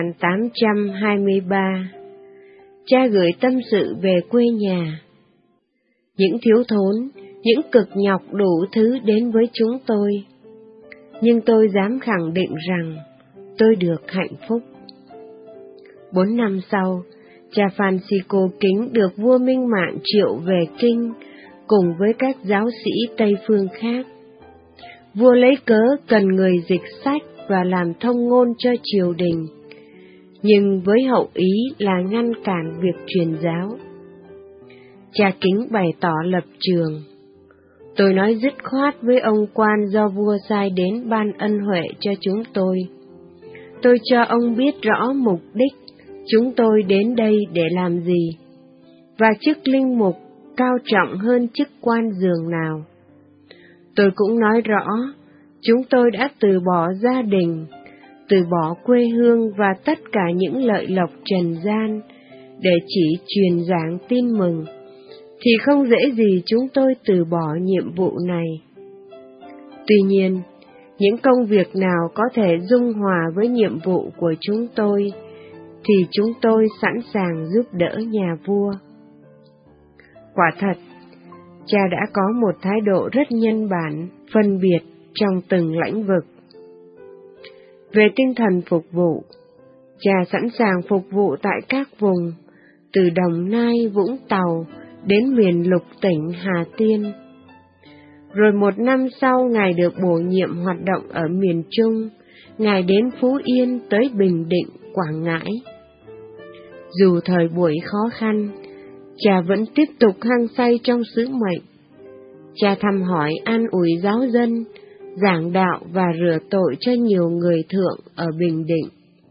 1823, cha gửi tâm sự về quê nhà. Những thiếu thốn, những cực nhọc đủ thứ đến với chúng tôi, nhưng tôi dám khẳng định rằng tôi được hạnh phúc. 4 năm sau, cha Francisco Kính được vua Minh Mạng triệu về Kinh cùng với các giáo sĩ Tây phương khác. Vua lấy cớ cần người dịch sách và làm thông ngôn cho triều đình, nhưng với hậu ý là ngăn cản việc truyền giáo. Cha Kính bày tỏ lập trường: tôi nói dứt khoát với ông quan do vua sai đến ban ân huệ cho chúng tôi. Tôi cho ông biết rõ mục đích chúng tôi đến đây để làm gì, và chức linh mục cao trọng hơn chức quan dường nào. Tôi cũng nói rõ, chúng tôi đã từ bỏ gia đình, từ bỏ quê hương và tất cả những lợi lộc trần gian để chỉ truyền giảng tin mừng, thì không dễ gì chúng tôi từ bỏ nhiệm vụ này. Tuy nhiên, những công việc nào có thể dung hòa với nhiệm vụ của chúng tôi, thì chúng tôi sẵn sàng giúp đỡ nhà vua. Quả thật, cha đã có một thái độ rất nhân bản, phân biệt trong từng lĩnh vực. Về tinh thần phục vụ, cha sẵn sàng phục vụ tại các vùng, từ Đồng Nai, Vũng Tàu đến miền lục tỉnh Hà Tiên. Rồi 1 năm sau, Ngài được bổ nhiệm hoạt động ở miền Trung, Ngài đến Phú Yên tới Bình Định, Quảng Ngãi. Dù thời buổi khó khăn, cha vẫn tiếp tục hăng say trong sứ mệnh. Cha thăm hỏi an ủi giáo dân, giảng đạo và rửa tội cho nhiều người thượng ở Bình Định.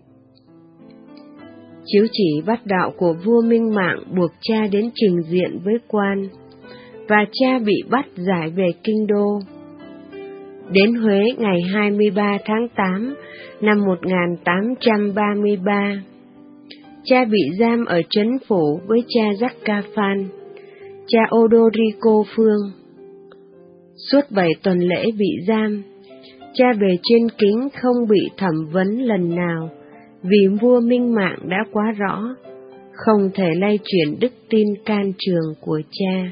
Chiếu chỉ bắt đạo của vua Minh Mạng buộc cha đến trình diện với quan, và cha bị bắt giải về Kinh Đô. Đến Huế ngày 23 tháng 8 năm 1833, cha bị giam ở trấn phủ với cha Zaccapan, cha Odorico Phương. Suốt 7 tuần lễ bị giam, cha về trên Kính không bị thẩm vấn lần nào, vì vua Minh Mạng đã quá rõ, không thể lay chuyển đức tin can trường của cha.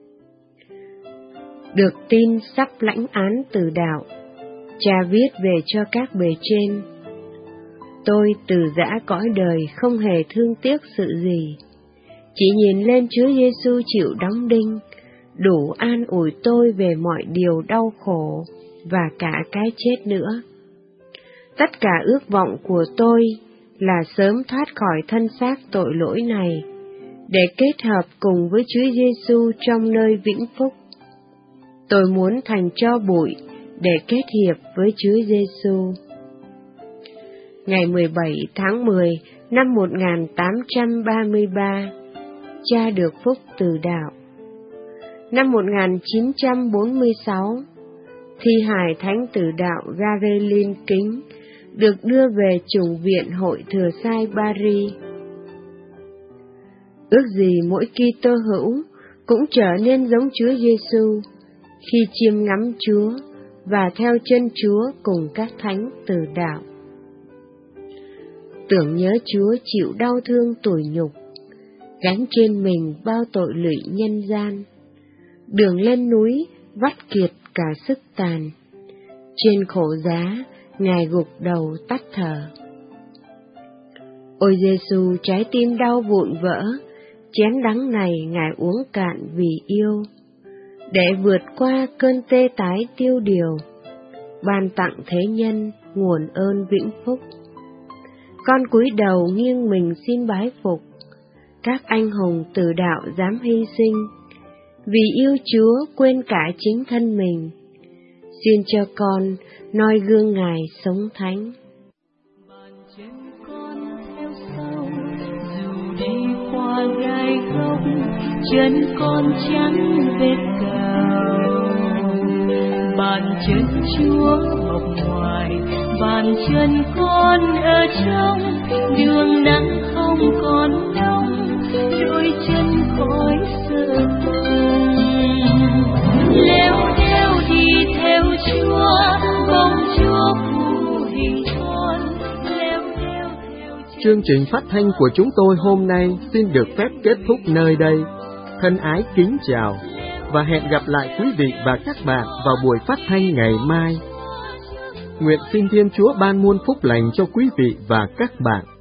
Được tin sắp lãnh án tử đạo, cha viết về cho các bề trên: tôi từ giã cõi đời không hề thương tiếc sự gì, chỉ nhìn lên Chúa Giêsu chịu đóng đinh, đủ an ủi tôi về mọi điều đau khổ và cả cái chết nữa. Tất cả ước vọng của tôi là sớm thoát khỏi thân xác tội lỗi này, để kết hợp cùng với Chúa Giêsu trong nơi vĩnh phúc. Tôi muốn thành tro bụi để kết hiệp với Chúa Giêsu. Ngày 17 tháng 10 năm 1833, cha được phúc từ đạo. Năm 1946, thi hài Thánh Tử Đạo Garelin Kính được đưa về chủng viện Hội Thừa Sai Paris. Ước gì mỗi Kitô hữu cũng trở nên giống Chúa Giêsu khi chiêm ngắm Chúa và theo chân Chúa cùng các thánh tử đạo. Tưởng nhớ Chúa chịu đau thương tủi nhục, gánh trên mình bao tội lụy nhân gian. Đường lên núi vắt kiệt cả sức tàn, trên khổ giá Ngài gục đầu tắt thở. Ôi Giêsu, trái tim đau vụn vỡ, chén đắng này Ngài uống cạn vì yêu, để vượt qua cơn tê tái tiêu điều, ban tặng thế nhân nguồn ơn vĩnh phúc. Con cúi đầu nghiêng mình xin bái phục các anh hùng tử đạo dám hy sinh, vì yêu Chúa quên cả chính thân mình. Xin cho con noi gương Ngài sống thánh. Bàn chân con theo sau, dù đi qua gai góc, chân con chẳng vết cào. Bàn chân Chúa bọc ngoài, bàn chân con ở trong, đường nắng không còn đông, đôi chân khỏi sợ vâng. Leo đeo đi theo Chúa, bóng Chúa phù hình con, leo đeo theo Chúa. Chương trình phát thanh của chúng tôi hôm nay xin được phép kết thúc nơi đây. Thân ái kính chào và hẹn gặp lại quý vị và các bạn vào buổi phát thanh ngày mai. Nguyện xin Thiên Chúa ban muôn phúc lành cho quý vị và các bạn.